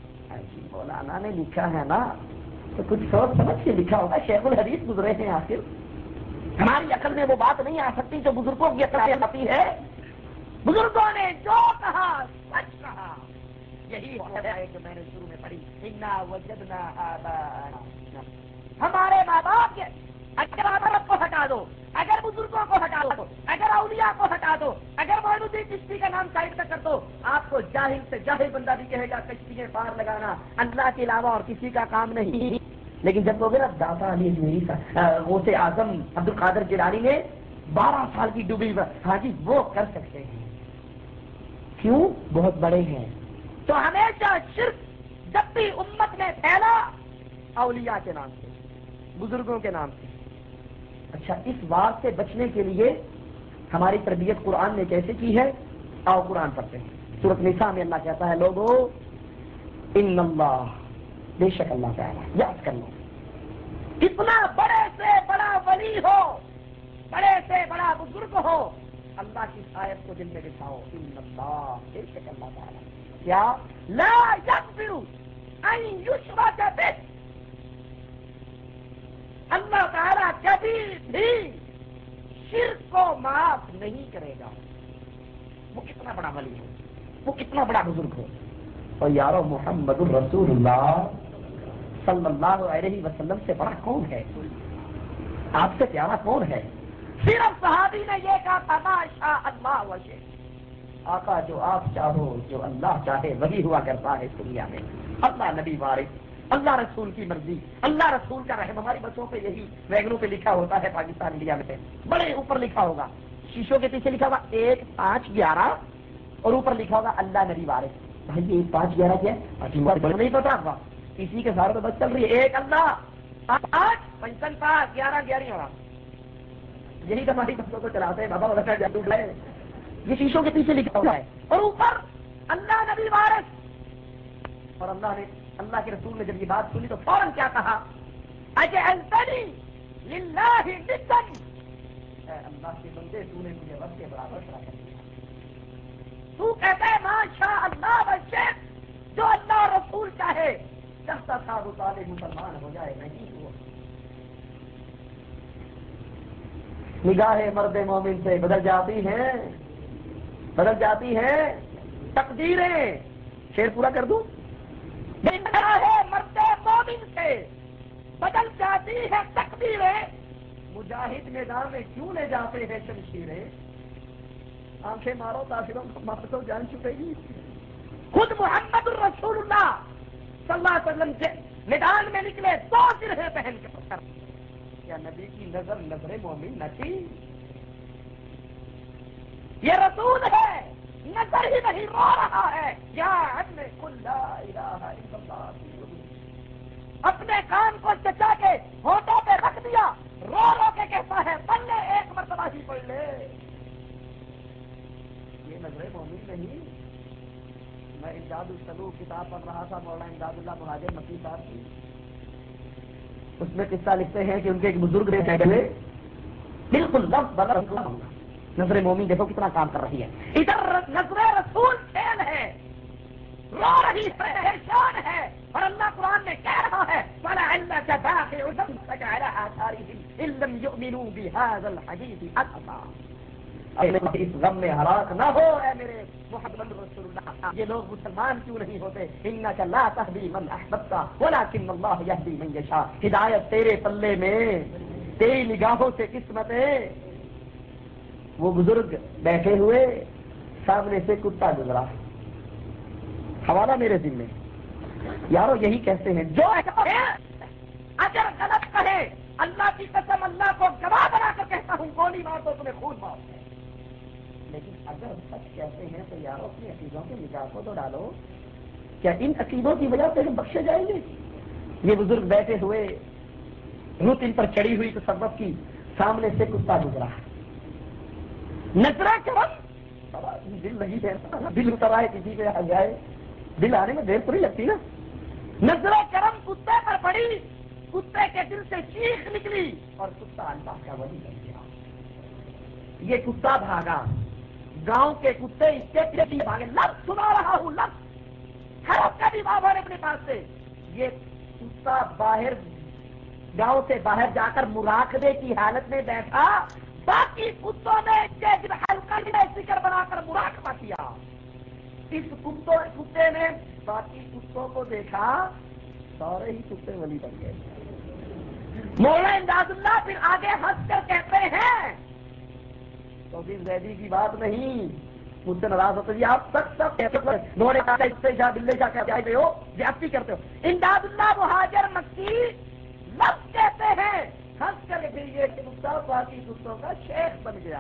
مولانا نے لکھا ہے نا تو کچھ سوچ سمجھ کے لکھا ہوگا، شیخ الحدیث گزرے ہیں. آخر ہماری عقل میں وہ بات نہیں آ سکتی جو بزرگوں کی عقل آتی ہے. بزرگوں نے جو کہا سچ کہا. یہی ہے جو میں نے شروع میں پڑھی، انا وجدنا آباءنا. ہمارے ماں باپ کے اگر عدالت کو ہٹا دو، اگر بزرگوں کو ہٹا دو، اگر اولیاء کو ہٹا دو، اگر معین الدین چشتی کا نام سائڈ تک کر دو، آپ کو جاہل سے جاہل بندہ بھی کہے گا کشتی پار لگانا اللہ کے علاوہ اور کسی کا کام نہیں. لیکن جب وہ نا داتا علی میری غوث اعظم عبد القادر جیلانی نے بارہ سال کی ڈوبی، ہاں جی وہ کر سکتے ہیں. کیوں؟ بہت بڑے ہیں. تو ہمیشہ شرک جب بھی امت میں پھیلا اولیاء کے نام سے، بزرگوں کے نام سے. اچھا اس وار سے بچنے کے لیے ہماری تربیت قرآن نے کیسے کی ہے؟ آؤ قرآن پڑھتے ہیں. سورۃ نساء میں اللہ کہتا ہے لوگو ان اللہ، بے شک اللہ تعالیٰ، یاد کر لو کتنا بڑے سے بڑا ولی ہو، بڑے سے بڑا بزرگ ہو، اللہ کی آیت کو دل میں بٹھاؤ، ان اللہ، بے شک اللہ تعالیٰ کیا لا یغفر ان یشرک بہ، اللہ تعالیٰ کبھی بھی شرک کو معاف نہیں کرے گا. وہ کتنا بڑا ولی ہو، وہ کتنا بڑا بزرگ ہو. اور یارو محمد الرسول اللہ صلی اللہ علیہ وسلم سے بڑا کون ہے؟ آپ سے پیارا کون ہے؟ صرف صحابی نے یہ کہا تھا ما شاء اللہ وشئ، آقا جو آپ چاہو، جو اللہ چاہے وہی ہوا کرتا ہے اس دنیا میں۔ اللہ نبی وارث، اللہ رسول کی مرضی، اللہ رسول کا رحم۔ ہماری بسوں پہ یہی ویگنوں پہ لکھا ہوتا ہے پاکستان انڈیا میں سے، بڑے اوپر لکھا ہوگا، شیشوں کے پیچھے لکھا ہوگا ایک پانچ گیارہ اور اوپر لکھا ہوگا اللہ نبی وارث۔ بھائی یہ ایک پانچ گیارہ کیا ہے؟ نہیں پتا آپ کا، اسی کے سارے تو بس چل رہی ہے، ایک اللہ پانچ پنچن پانچ گیارہ گیارہ ہو رہا، یہی تو ہماری بسوں کو چلاتے ہیں بابا وغیرہ جادو ہے، یہ شیشوں کے پیچھے لکھا ہوا ہے، اور اوپر اللہ نبی وارث۔ اور اللہ نے، اللہ کے رسول نے جب یہ بات سنی تو فوراً کیا کہا؟ اجعلتنی للہ ندا، اے اللہ کے بندے تو نے مجھے رب کے برابر کھڑا کر دیا۔ تو کہتا ہے ما شاء اللہ وشئ، جو اللہ رسول چاہے۔ چاہتا تھا ابو طالب مسلمان ہو جائے، نہیں ہوا۔ نگاہ مرد مومن سے بدل جاتی ہیں، بدل جاتی ہیں تقدیریں۔ شعر پورا کر دوں؟ نگاہ مرد مومن سے بدل جاتی ہے تقدیریں، مجاہد میدان میں کیوں لے جاتے ہیں شمشیریں۔ آنکھیں مارو کافروں کو مار دو جان چھٹے گی۔ خود محمد الرسول اللہ صلی اللہ علیہ وسلم سے میدان میں نکلے دو سرہے پہن کے پتھر، کیا نبی کی نظر نظر مومن نہ تھی؟ یہ رسول ہے، نظر ہی نہیں رو رہا ہے، یا عم قل لا الہ الا اللہ، اپنے کان کو چچا کے ہونٹوں پہ رکھ دیا، رو رو کے کہتا ہے پڑھ لے ایک مرتبہ ہی پڑھ لے۔ یہ نظر مومن نہیں۔ میں امداد السلوک کتاب پڑھ رہا تھا مولانا امداد اللہ مہاجر مکی صاحب کی، اس میں قصہ لکھتے ہیں کہ ان کے ایک بزرگ نے کہتے ہوئے بالکل لفظ بدل نظر مومن دیکھو کتنا کام کر رہی ہے، ادھر نظر رسول کھیل ہے، رو رہی ہے، پریشان ہے، اور اللہ قرآن میں کہہ رہا ہے وَلَعَلَّكَ بَاخِعٌ نَفْسَكَ عَلَىٰ آثَارِهِمْ إِن لَّمْ يُؤْمِنُوا بِهَٰذَا الْحَدِيثِ أَسَفًا۔ اس غم میں ہلاک نہ ہو اے میرے محمد رسول اللہ، یہ لوگ مسلمان کیوں نہیں ہوتے؟ إِنَّكَ لَا تَهْدِي مَنْ أَحْبَبْتَ وَلَٰكِنَّ اللَّهَ يَهْدِي مَن يَشَاءُ۔ ہدایت تیرے پلے میں، تیری نگاہوں سے قسمتیں۔ وہ بزرگ بیٹھے ہوئے، سامنے سے کتا گزرا، حوالہ میرے ذمہ۔ یارو یہی کہتے ہیں جو اگر غلط کہے، اللہ کی قسم اللہ کو گواہ بنا کر کہتا ہوں گولی مار دو تمہیں خون معاف ہے، لیکن اگر سچ کہتے ہیں تو یارو اپنی عقیدوں کے نگاہ کو تو ڈالو، کیا ان عقیدوں کی وجہ سے ہم بخشے جائیں گے؟ یہ بزرگ بیٹھے ہوئے، روت ان پر چڑھی ہوئی تو سبب کی، سامنے سے کتا گزرا، نظرہ کرم، دل نہیں ہے، دل اتر آئے کسی پہ آ جائے، دل آنے میں دیر تھوڑی لگتی نا۔ نظر کرم کتے پر پڑی، کتے کے دل سے چیخ نکلی اور کتا اللہ کا ولی بن گیا۔ یہ کتا بھاگا، گاؤں کے کتے اس کے پیچھے بھاگے، لفظ سنا رہا ہوں، لفظ ہڑپ کے بھی بابا نے اپنے پاس سے۔ یہ کتا باہر گاؤں سے باہر جا کر مراقبے کی حالت میں بیٹھا، باقی کتوں نے اس کے حلقہ میں ذکر بنا کر مراقبہ کیا۔ اس کتوں کتے نے باقی کتوں کو دیکھا، سارے ہی کتے ولی بن گئے۔ مولانا امداد اللہ پھر آگے ہنس کر کہتے ہیں تو پھر زیدی کی بات نہیں، مجھ سے ناراض ہوتے جی آپ سب سب گھوڑے کا بلے کا کہتے ہو، زیادتی کرتے ہو۔ امداد اللہ مہاجر مکی لفظ کہتے ہیں، ہنس کر پھر یہ کتا باقی کتوں کا شیخ بن گیا۔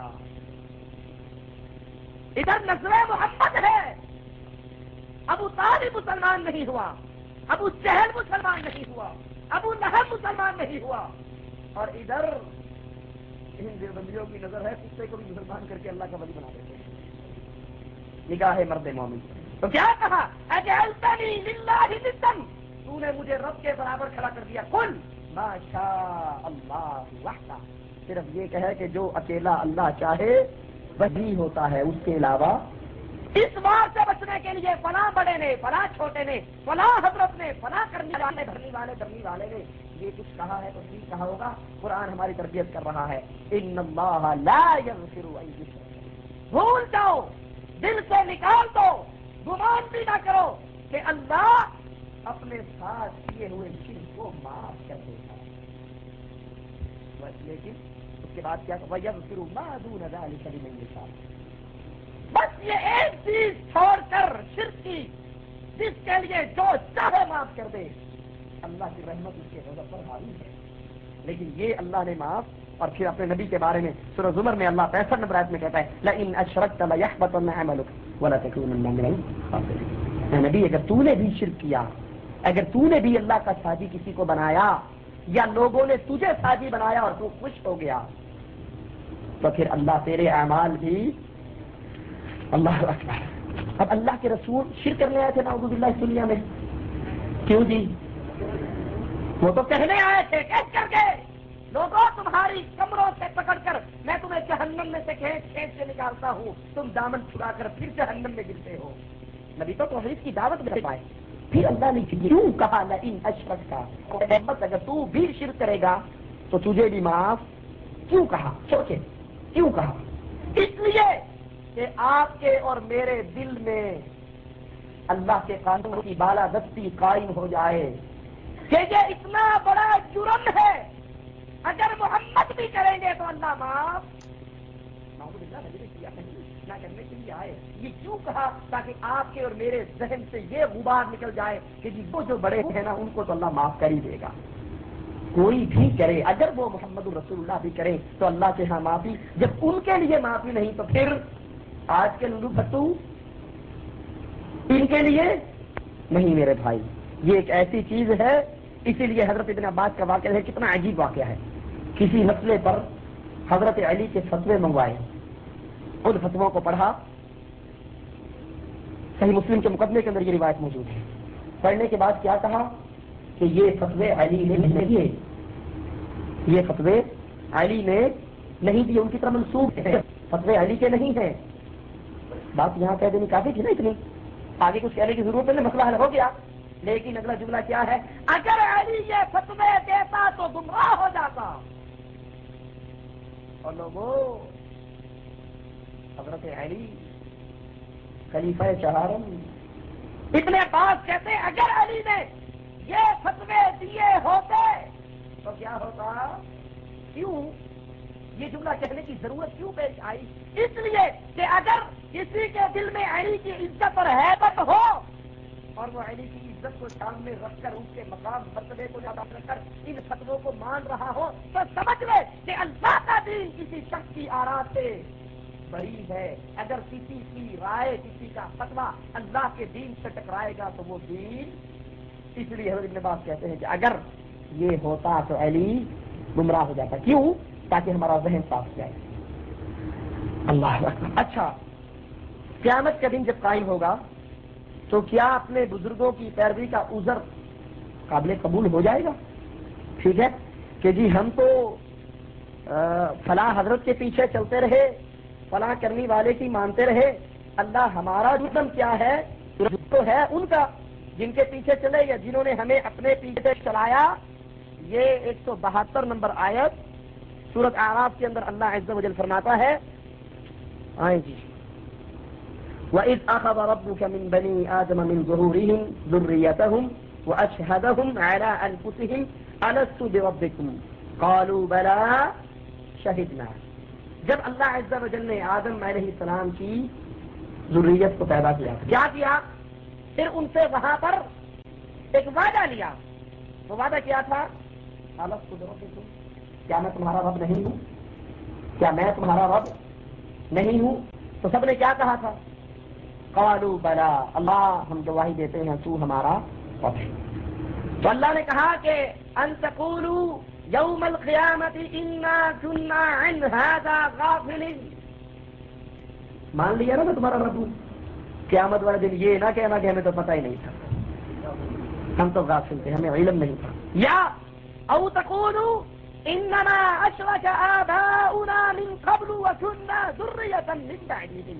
ادھر نظر محمد ہے، ابو طالب مسلمان نہیں ہوا، ابو جہل مسلمان نہیں ہوا، ابو لہب مسلمان نہیں ہوا، اور ادھر ان دیوبندیوں کی نظر ہے کتے کو بھی مسلمان کر کے اللہ کا ولی بنا دیتے ہیں۔ نگاہ مرد مومن تو کیا کہا؟ اجعلتنی للہ ندا، تو نے مجھے رب کے برابر کھڑا کر دیا۔ قل ما شاء اللہ وحدہ، صرف یہ کہے کہ جو اکیلا اللہ چاہے وہی ہوتا ہے، اس کے علاوہ۔ اس بار سے بچنے کے لیے فلاں بڑے نے، فلاں چھوٹے نے، فلاں حضرت نے، فلاں کرنے والے، بھرنی والے دھرنی والے نے یہ کچھ کہا ہے تو ٹھیک کہا ہوگا۔ قرآن ہماری تربیت کر رہا ہے، ان اللہ لا یغفر ان یشرک، بھول جاؤ، دل سے نکال دو، گمان بھی نہ کرو کہ اللہ اپنے ساتھ کیے ہوئے شرک کو معاف کر دیتا ہے. بس لیکن اس کے بعد کیا وَيَغْفِرُ مَا دُونَ ذَلِكَ لِمَن يَشَاءُ. بس یہ ایک چیز چھوڑ کر شرک کی جس کے لیے جو چاہے معاف کر دے. اللہ کی رحمت اس کے غضب پر حاوی ہے، لیکن یہ اللہ نے معاف. اور پھر اپنے نبی کے بارے میں سورہ زمر میں اللہ پینسٹھ نمبر آیت میں کہتا ہے لَئِنْ أَشْرَكْتَ لَيَحْبَطَنَّ عَمَلُكَ وَلَتَكُونَنَّ مِنَ الْخَاسِرِينَ. اے نبی اگر تو نے بھی شرک کیا، اگر تو نے بھی اللہ کا ساجی کسی کو بنایا یا لوگوں نے تجھے ساجی بنایا اور تو خوش ہو گیا تو پھر اللہ تیرے اعمال بھی. اللہ اکبر. اب اللہ کے رسول شرک کرنے آئے تھے نعوذ باللہ اس دنیا میں. کیوں جی؟ وہ تو کہنے آئے تھے کہہ کر کے لوگوں تمہاری کمروں سے پکڑ کر میں تمہیں جہنم میں سے کھینچ کھینچ کے نکالتا ہوں، تم دامن چھڑا کر پھر جہنم میں گرتے ہو. نبی تو توحید کی دعوت میں پائے. پھر اللہ نے کیوں کہا لئن اشرکتا، محمد اگر تو بھی شرک کرے گا تو تجھے بھی معاف. کیوں کہا؟ سوچے کیوں کہا؟ اس لیے کہ آپ کے اور میرے دل میں اللہ کے قانون کی بالادستی قائم ہو جائے کہ یہ اتنا بڑا جرم ہے، اگر محمد بھی کریں گے تو اللہ معاف. نعوذ باللہ نبی نے کیا نہیں، نہ کرنے کے لیے آئے. یہ کیوں کہا؟ تاکہ آپ کے اور میرے ذہن سے یہ غبار نکل جائے کہ جی وہ جو بڑے ہیں نا ان کو تو اللہ معاف کر ہی دے گا. کوئی بھی کرے، اگر وہ محمد رسول اللہ بھی کرے تو اللہ کے ہاں معافی. جب ان کے لیے معافی نہیں تو پھر آج کے لولو بھٹو ان کے لیے نہیں. میرے بھائی یہ ایک ایسی چیز ہے. اسی لیے حضرت ابن عباس کا واقعہ ہے، کتنا عجیب واقعہ ہے. کسی مسئلے پر حضرت علی کے فتوے منگوائے، ان فتووں کو پڑھا. صحیح مسلم کے مقدمے کے اندر یہ روایت موجود ہے. پڑھنے کے بعد کیا کہا کہ یہ فتوے علی نے نہیں دیے، یہ فتوے علی نے نہیں دیے، ان کی طرف منسوب ہے، فتوے علی کے نہیں ہیں. بات یہاں کہہ دینی کافی تھی نا، اتنی آگے کچھ کہنے کی ضرورت نہیں، مسئلہ حل ہو گیا. لیکن اگلا جملہ کیا ہے؟ اگر علی یہ فتوے دیتا تو گمراہ ہو جاتا. اور لوگوں حضرت علی خلیفہ چہارم ابن عباس کہتے ہیں اگر علی نے یہ فتوے دیے ہوتے تو کیا ہوتا؟ کیوں یہ جملہ کہنے کی ضرورت کیوں پیش آئی؟ اس لیے کہ اگر کسی کے دل میں علی کی عزت اور ہیبت ہو اور وہ علی کی عزت کو سامنے رکھ کر ان کے مقام مرتبے کو یاد رکھ کر ان فتووں کو مان رہا ہو تو سمجھ لے کہ اللہ کا دین کسی شخص کی آرا سے بری ہے. اگر کسی کی رائے، کسی کا فتویٰ اللہ کے دین سے ٹکرائے گا تو وہ دین. اس لیے حضرت ابن عباس کہتے ہیں کہ اگر یہ ہوتا تو علی گمراہ ہو جاتا. کیوں؟ تاکہ ہمارا ذہن صاف جائے. اللہ اکبر. اچھا، قیامت کا دن جب قائم ہوگا تو کیا اپنے بزرگوں کی پیروی کا عذر قابل قبول ہو جائے گا؟ ٹھیک ہے کہ جی ہم تو فلاں حضرت کے پیچھے چلتے رہے، فلاں کرنے والے کی مانتے رہے. اللہ ہمارا جرم کیا ہے؟ تو ہے ان کا جن کے پیچھے چلے یا جنہوں نے ہمیں اپنے پیچھے چلایا. یہ ایک سو بہتر نمبر آیت سورۃ اعراف کے اندر اللہ عز و جل فرماتا ہے. آئیں جی وَإِذْ أَخَذَ رَبُّكَ مِنْ بَنِي آدَمَ مِنْ ظُهُورِهِمْ ذُرِّيَّتَهُمْ وَأَشْهَدَهُمْ عَلَىٰ أَنفُسِهِمْ أَلَسْتُ بِرَبِّكُمْ قَالُوا بَلَىٰ شَهِدْنَا. جب اللہ عز و جل نے آدم علیہ السلام کی ذریت کو پیدا کیا، کیا کیا؟ پھر ان سے وہاں پر ایک وعدہ لیا. وہ وعدہ کیا تھا؟ أَلَسْتُ بِرَبِّكُمْ، کیا میں تمہارا رب نہیں ہوں؟ کیا میں تمہارا رب نہیں ہوں؟ تو سب نے کیا کہا تھا؟ قالوا بلا، اللہ ہم گواہی دیتے ہیں تو ہمارا رب ہے. تو اللہ نے کہا کہ ان تقولوا یوم القیامت انا كنا عن هذا غافلین. مان لیا نا میں تمہارا رب ہوں، قیامت والے دن یہ نہ کہنا کہ ہمیں تو پتہ ہی نہیں تھا، ہم تو غافل تھے، ہمیں علم نہیں تھا. یا او تقولوا انما اشرك آباؤنا من قبل وكنا ذرية من بعدهم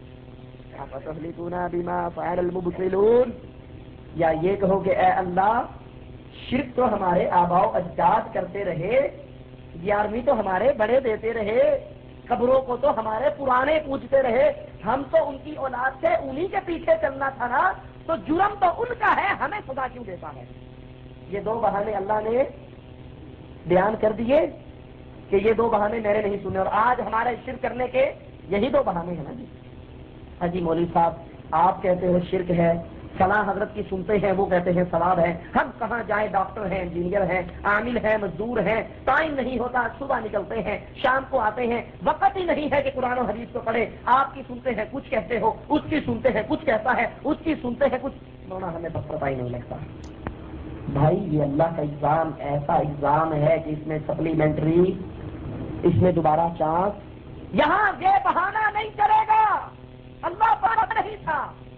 افتهلكنا بما فعل المبطلون. یا یہ کہو کہ اے اللہ شرک تو ہمارے آباء و اجداد کرتے رہے، گیارہویں تو ہمارے بڑے دیتے رہے، قبروں کو تو ہمارے پرانے پوجتے رہے، ہم تو ان کی اولاد سے انہی کے پیچھے چلنا تھا نا، تو جرم تو ان کا ہے، ہمیں سزا کیوں دیتا ہے؟ یہ دو بہانے اللہ نے بیان کر دیے کہ یہ دو بہانے میرے نہیں سنے، اور آج ہمارے شرک کرنے کے یہی دو بہانے ہیں نا جی۔ ہاں جی مولوی صاحب آپ کہتے ہیں شرک ہے، فلاں حضرت کی سنتے ہیں وہ کہتے ہیں ثواب ہے، ہم کہاں جائیں، ڈاکٹر ہیں، انجینئر ہیں، عامل ہیں، مزدور ہیں، ٹائم نہیں ہوتا، صبح نکلتے ہیں شام کو آتے ہیں، وقت ہی نہیں ہے کہ قرآن و حدیث کو پڑھے، آپ کی سنتے ہیں کچھ کہتے ہو، اس کی سنتے ہیں کچھ کہتا ہے، اس کی سنتے ہیں کچھ، مونا ہمیں بس پتہ ہی نہیں لگتا۔ بھائی یہ اللہ کا ایگزام ایسا ایگزام ہے کہ اس میں سپلیمنٹری، اس میں دوبارہ چانس، یہاں یہ بہانہ نہیں چلے گا، اللہ پاک نہیں تھا۔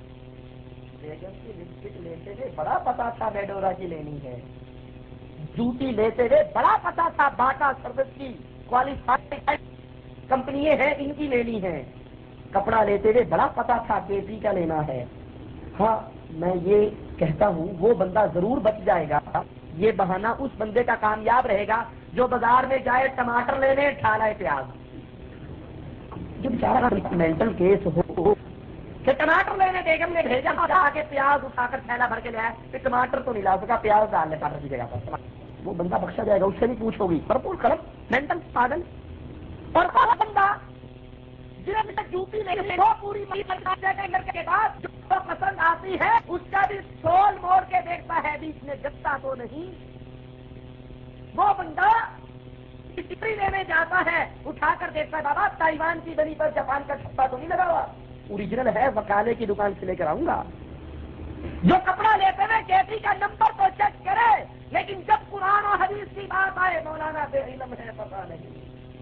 بیگم کی لپسٹک لیتے ہوئے بڑا پتا تھا میڈورا کی لینی ہے، جوتی لیتے ہوئے بڑا پتا تھا باٹا سروس کی کوالیفائڈ کمپنی ہیں ان کی لینی ہے، کپڑا لیتے ہوئے بڑا پتا تھا کے پی کا لینا ہے۔ ہاں میں یہ کہتا ہوں وہ بندہ ضرور بچ جائے گا، یہ بہانہ اس بندے کا کامیاب رہے گا جو بازار میں جائے ٹماٹر لینے ٹھالائے پیاز، جو بیچارہ مینٹل کیس ہو کہ ٹماٹر لینے بیگم نے بھیجا جا کے پیاز اٹھا کر تھیلا بھر کے لے آئے، پھر ٹماٹر تو نہیں لا سکا، پیاز ڈال لے ٹماٹر کی جگہ پر، وہ بندہ بخشا جائے گا، اس سے بھی پوچھو گی بھرپور قلم مینٹل پاگل۔ اور وہ بندہ جنہیں جوتی نہیں وہ پوری کے بعد جو پسند آتی ہے اس کا بھی سول موڑ کے دیکھتا ہے بیچ میں گتا تو نہیں، وہ بندہ استری لینے جاتا ہے اٹھا کر دیکھتا ہے بابا تائیوان کی بنی پر جاپان کا چھپا تو نہیں لگا ہوا، اوریجنل ہے، وکالے کی دکان سے لے کر آؤں گا۔ جو کپڑا لیتے ہوئے کیسی کا نمبر تو چیک کرے، لیکن جب قرآن و حدیث کی بات آئے مولانا بے علم ہے پتہ نہیں۔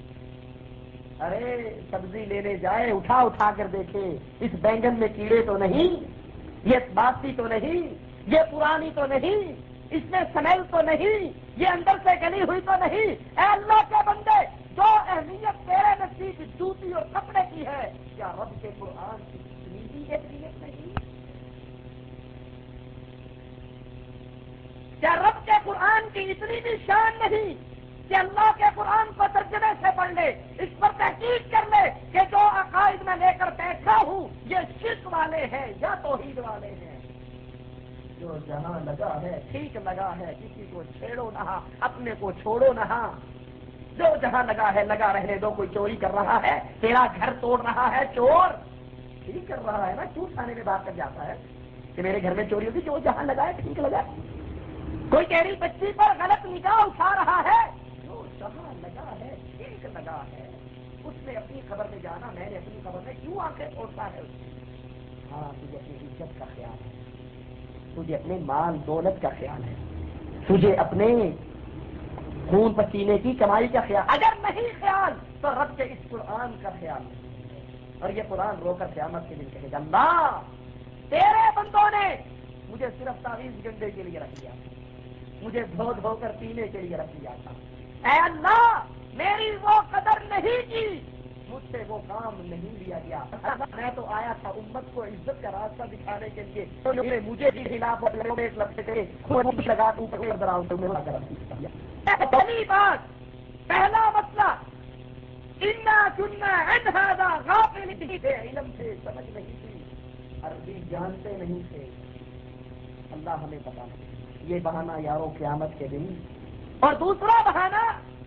ارے سبزی لینے جائے اٹھا اٹھا کر دیکھے اس بینگن میں کیڑے تو نہیں، یہ باسی تو نہیں، یہ پرانی تو نہیں، اس میں سمیل تو نہیں، یہ اندر سے گلی ہوئی تو نہیں۔ اے اللہ کے بندے جو اہمیت تیرے نزدیک جوتی اور کپڑے کی ہے، کیا رب کے قرآن کی اتنی بھی اہمیت نہیں؟ کیا رب کے قرآن کی اتنی بھی شان نہیں کہ اللہ کے قرآن کو ترجمے سے پڑھ لے، اس پر تحقیق کر لے کہ جو عقائد میں لے کر بیٹھا ہوں یہ شرک والے ہیں یا توحید والے ہیں؟ جو جہاں لگا ہے ٹھیک لگا ہے، کسی کو چھیڑو نہ، اپنے کو چھوڑو نہ، جو جہاں لگا ہے لگا رہنے دو۔ کوئی چوری کر رہا ہے، تیرا گھر توڑ رہا ہے چور، ٹھیک کر رہا ہے نا، کیوں تھانے میں بات کر جاتا ہے کہ میرے گھر میں چوری ہوگی؟ جو جہاں لگا ہے ٹھیک لگا ہے۔ کوئی تیری بچی پر غلط نگاہ اٹھا رہا ہے، جو جہاں لگا ہے ٹھیک لگا ہے، اس نے اپنی خبر میں جانا، میں نے اپنی خبر میں کیوں آنکھیں پھوڑتا ہے؟ ہاں تجھے اپنی عزت کا خیال ہے، تجھے اپنے مال دولت کا خیال ہے، تجھے اپنے خون پسینے کی کمائی کا خیال، اگر نہیں خیال تو رب کے اس قرآن کا خیال نہیں۔ اور یہ قرآن رو کر قیامت کے دن کہے گا اللہ تیرے بندوں نے مجھے صرف تعویذ گنڈے کے لیے رکھ دیا تھا، مجھے دھو دھو کر پینے کے لیے رکھ دیا تھا، اے اللہ میری وہ قدر نہیں کی، مجھ سے وہ کام نہیں لیا گیا، میں تو آیا تھا امت کو عزت کا راستہ دکھانے کے لیے، تو مجھے بھی خلاف لگا پہلی بات، پہلا مسئلہ انا كنا عن هذا غافلين تھے، علم سے سمجھ نہیں تھی، عربی جانتے نہیں تھے، اللہ ہمیں پتا نہیں۔ یہ بہانہ یارو قیامت کے دن۔ اور دوسرا بہانہ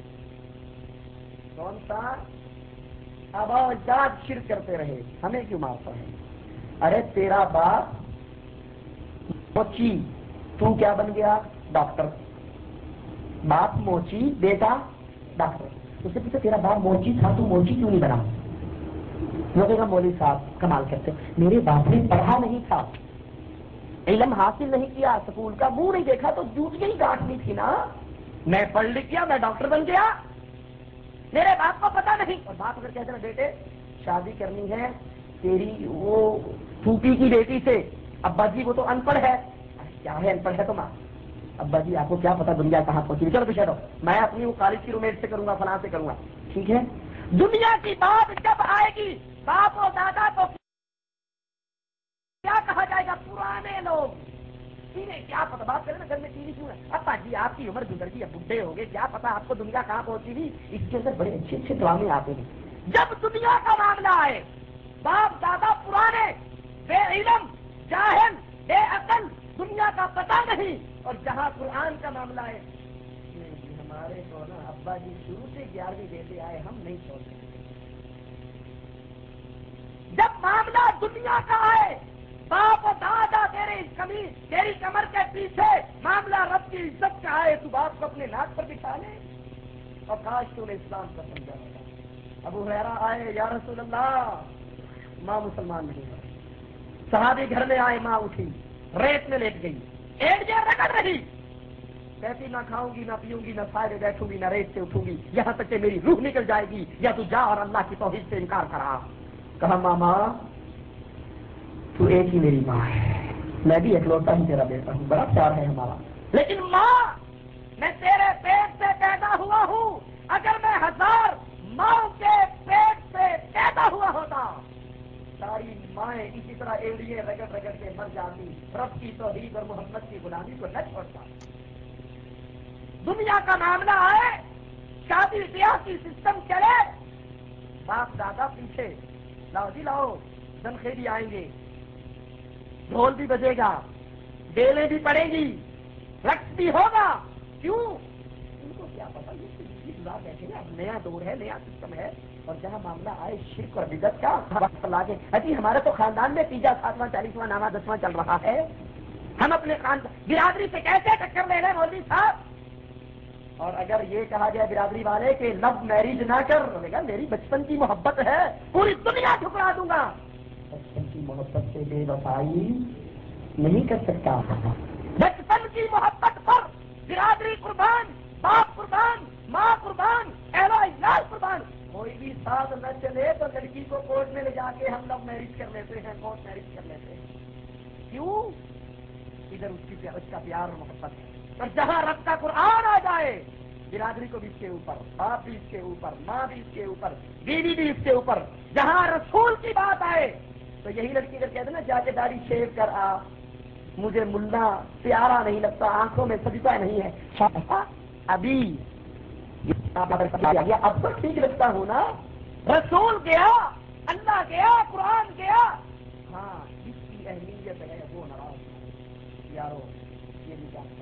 کون سا؟ اب اجداد شرک کرتے رہے، ہمیں کیوں مارتا ہے؟ ارے تیرا باپ موچی، تو کیا بن گیا؟ ڈاکٹر۔ باپ موچی، بیٹا ڈاکٹر۔ اس سے پوچھے تیرا باپ موچی تھا تو موچی کیوں نہیں بنا؟ وہ کہے گا مولوی صاحب کمال کرتے، میرے باپ نے پڑھا نہیں تھا، علم حاصل نہیں کیا، سکول کا منہ نہیں دیکھا تو جوتیاں ہی گاٹنی تھی نا، میں پڑھ لکھ گیا، میں ڈاکٹر بن گیا، میرے باپ کو پتا نہیں۔ اور باپ اگر کہتے ہیں بیٹے شادی کرنی ہے تیری وہ پھوپھی کی بیٹی سے، ابا جی وہ تو ان پڑھ ہے، کیا ہے ان پڑھ ہے تو ماں، ابا جی آپ کو کیا پتا دنیا کہاں پہنچی، چلو پیچھے رہو، میں اپنی وہ کالج کی رومیٹ سے کروں گا، فلاں سے کروں گا، ٹھیک ہے۔ دنیا کی بات جب آئے گی باپ و دادا کو کیا کہا جائے گا؟ پرانے لوگ، انہیں کیا پتا، بات کریں نا گھر میں ٹی وی کیوں ہے، ابا جی آپ کی عمر گزر گئی، اب بڈھے ہو گئے، کیا پتا آپ کو دنیا کہاں پہنچی ہوئی۔ اس کے اندر بڑے اچھے اچھے ڈرامے آتے ہیں۔ جب دنیا کا معاملہ آئے باپ دادا پرانے بے علم جاہل بے عقل، دنیا کا پتہ نہیں، اور جہاں قرآن کا معاملہ ہے نہیں جی ہمارے تو نا ابا جی شروع سے گیارہویں دیتے آئے، ہم نہیں چھوڑ سکتے۔ جب معاملہ دنیا کا ہے، باپ و دادا تیری کمی تیری کمر کے پیچھے، معاملہ رب کی عزت کا ہے، تو باپ کو اپنے ناک پر بٹھا لے۔ اور کاش تو نے اسلام کا سمجھا ہوتا۔ ابو ہریرہ آئے، یا رسول اللہ، ماں مسلمان نہیں ہے۔ صحابی گھر میں آئے، ماں اٹھی، ریت میں لیٹ گئی، ایڑیاں رگڑ رہی، کہتی نہ کھاؤں گی، نہ پیوں گی، نہ سائے بیٹھوں گی، نہ ریت سے اٹھوں گی، یہاں تک کہ میری روح نکل جائے گی، یا تو جا اور اللہ کی توحید سے انکار کرا۔ کہا ماما تو ایک ہی میری ماں ہے، میں بھی اکلوتا ہی تیرا بیٹا ہوں، بڑا پیار ہے ہمارا، لیکن ماں میں تیرے پیٹ سے پیدا ہوا ہوں، اگر میں ہزار ماں کے پیٹ سے پیدا ہوا ہوتا، ساری مائیں اسی طرح ایڑیے رگڑ رگڑ کے مر جاتی، رب کی توحید اور محمد کی غلامی کو نہ چھوڑتا۔ دنیا کا معاملہ ہے، شادی بیاہ کی سسٹم چلے، باپ دادا پیچھے، لاؤ جی لاؤ، دنخیری آئیں گے، ڈھول بھی بجے گا، بیلیں بھی پڑیں گی، رقص بھی ہوگا، کیوں؟ ان کو کیا پتا یہ گزار بیٹھے اب نیا دور ہے، نیا سسٹم ہے، اور جہاں معاملہ آئے شرک اور بدعت کا لا کے ابھی ہمارے تو خاندان میں تیجا ساتواں چالیسواں نامہ دسواں چل رہا ہے، ہم اپنے خاندان برادری سے کیسے ٹکر لے رہے مولوی صاحب؟ اور اگر یہ کہا جائے برادری والے کہ لو میرج نہ کر، گا میری بچپن کی محبت ہے، پوری دنیا ٹھکرا دوں گا، بچپن کی محبت سے بے وفائی نہیں کر سکتا۔ بچپن کی محبت پر برادری قربان، باپ قربان، ماں قربان، اہل و عیال قربان، کوئی بھی ساتھ نہ چلے تو لڑکی کو کورٹ میں لے جا کے ہم لوگ میرج کر لیتے ہیں، کورٹ میرج کر لیتے ہیں، کیوں؟ ادھر اس کی اس کا پیار اور محبت ہے، اور جہاں رب کا قرآن آ جائے برادری کو بھی اس کے اوپر، باپ بھی اس کے اوپر، ماں بھی اس کے اوپر، بیوی بھی اس کے اوپر، جہاں رسول کی بات آئے تو یہی لڑکی اگر کہتے نا جا کے داڑھی شیو کر آ، مجھے ملا پیارا نہیں لگتا، آنکھوں میں سجتا نہیں ہے، ابھی اب تو ٹھیک لگتا ہوں نا، رسول گیا، اللہ گیا، قرآن گیا، ہاں جس کی اہمیت ہے وہ ناراض یارو، یہ نجات کا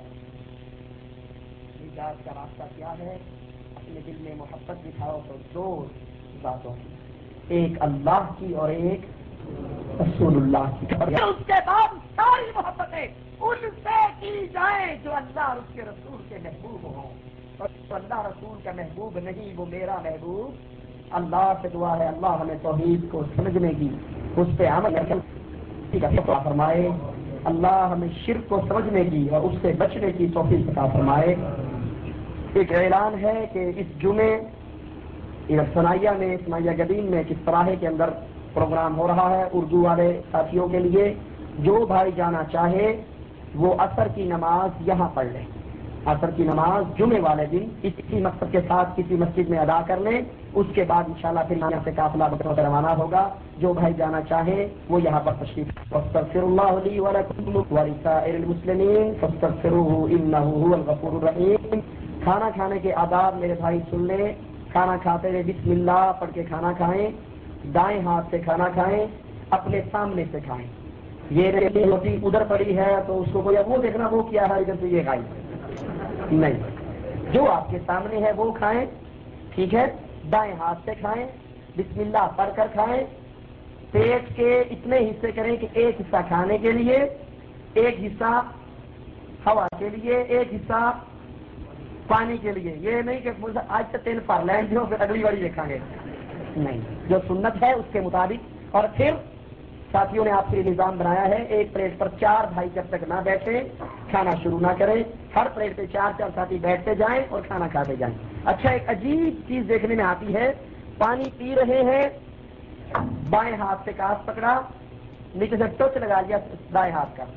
نجات کا راستہ کیا ہے؟ اپنے دل میں محبت دکھاؤ تو دو باتوں کی، ایک اللہ کی اور ایک رسول اللہ کی، اس کے بعد ساری محبتیں ان سے کی جائیں جو اللہ اور اس کے رسول کے محبوب ہوں، اور جو اللہ رسول کا محبوب نہیں وہ میرا محبوب۔ اللہ سے دعا ہے اللہ ہمیں توحید کو سمجھنے کی، اس پہ عمل عطا فرمائے، اللہ ہمیں شرک کو سمجھنے کی اور اس سے بچنے کی توفیق عطا فرمائے۔ ایک اعلان ہے کہ اس جمعے ثنائیہ میں ثنائیہ گدین میں کس طرح کے اندر پروگرام ہو رہا ہے اردو والے ساتھیوں کے لیے، جو بھائی جانا چاہے وہ عصر کی نماز یہاں پڑھ لیں، عصر کی نماز جمعے والے دن اسی مقصد کے ساتھ کسی مسجد میں ادا کر لیں، اس کے بعد انشاءاللہ پھر یہاں سے قافلہ بکر روانہ ہوگا، جو بھائی جانا چاہے وہ یہاں پر تشریف۔ واستغفر اللہ لی ولکم ولسائر المسلمین فاستغفروہ انہ هو الغفور الرحیم۔ کھانا کھانے کے آداب میرے بھائی سن لیں، کھانا کھاتے ہوئے بسم اللہ پڑھ کے کھانا کھائیں، دائیں ہاتھ سے کھانا کھائیں، اپنے سامنے سے کھائیں، یہ روٹی ادھر پڑی ہے تو اس کو کوئی وہ دیکھنا وہ کیا ہے ادھر سے یہ کھائی نہیں، جو آپ کے سامنے ہے وہ کھائیں، ٹھیک ہے؟ دائیں ہاتھ سے کھائیں، بسم اللہ پڑھ کر کھائیں، پیٹ کے اتنے حصے کریں کہ ایک حصہ کھانے کے لیے، ایک حصہ ہوا کے لیے، ایک حصہ پانی کے لیے، یہ نہیں کہ آج سے تین پر لینڈ جو پھر اگلی باری دیکھیں گے، نہیں، جو سنت ہے اس کے مطابق۔ اور پھر ساتھیوں نے آپ کے نظام بنایا ہے ایک پلیٹ پر چار بھائی جب تک نہ بیٹھے کھانا شروع نہ کریں، ہر پلیٹ پہ چار چار ساتھی بیٹھتے جائیں اور کھانا کھاتے جائیں۔ اچھا ایک عجیب چیز دیکھنے میں آتی ہے، پانی پی رہے ہیں، بائیں ہاتھ سے کاس پکڑا، نیچے سے ٹچ لگا لیا دائیں ہاتھ کا،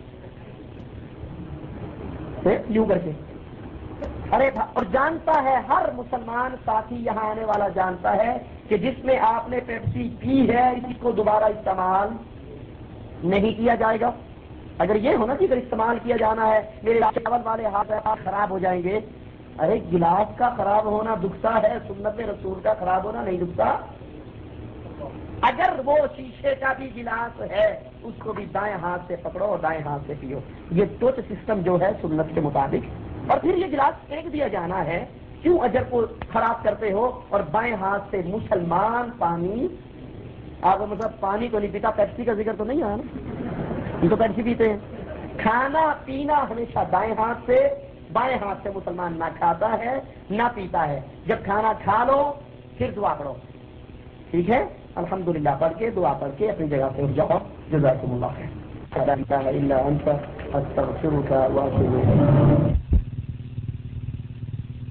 یوں کر کے، ارے اور جانتا ہے ہر مسلمان ساتھی یہاں آنے والا جانتا ہے کہ جس میں آپ نے پیپسی پی ہے اسی کو دوبارہ استعمال نہیں کیا جائے گا۔ اگر یہ ہونا کہ اگر استعمال کیا جانا ہے میرے چاول والے ہاتھ خراب ہو جائیں گے، ارے گلاس کا خراب ہونا دکھتا ہے، سنت رسول کا خراب ہونا نہیں دکھتا۔ اگر وہ شیشے کا بھی گلاس ہے اس کو بھی دائیں ہاتھ سے پکڑو اور دائیں ہاتھ سے پیو. یہ ٹوٹ سسٹم جو ہے سنت کے مطابق. اور پھر یہ گلاس پھینک دیا جانا ہے. کیوں اجر کو خراب کرتے ہو؟ اور بائیں ہاتھ سے مسلمان پانی، آپ مطلب پانی تو نہیں پیتا، پیپسی کا ذکر تو نہیں آیا نا، یہ تو پیپسی پیتے ہیں. کھانا پینا ہمیشہ دائیں ہاتھ سے، بائیں ہاتھ سے مسلمان نہ کھاتا ہے نہ پیتا ہے. جب کھانا کھا لو پھر دعا پڑھو. ٹھیک ہے؟ الحمدللہ پڑھ کے دعا پڑھ کے اپنی جگہ پہ اٹھ جاؤ. جزاکم اللہ خیر. لا الہ الا انت استغفرک واتوب الیک.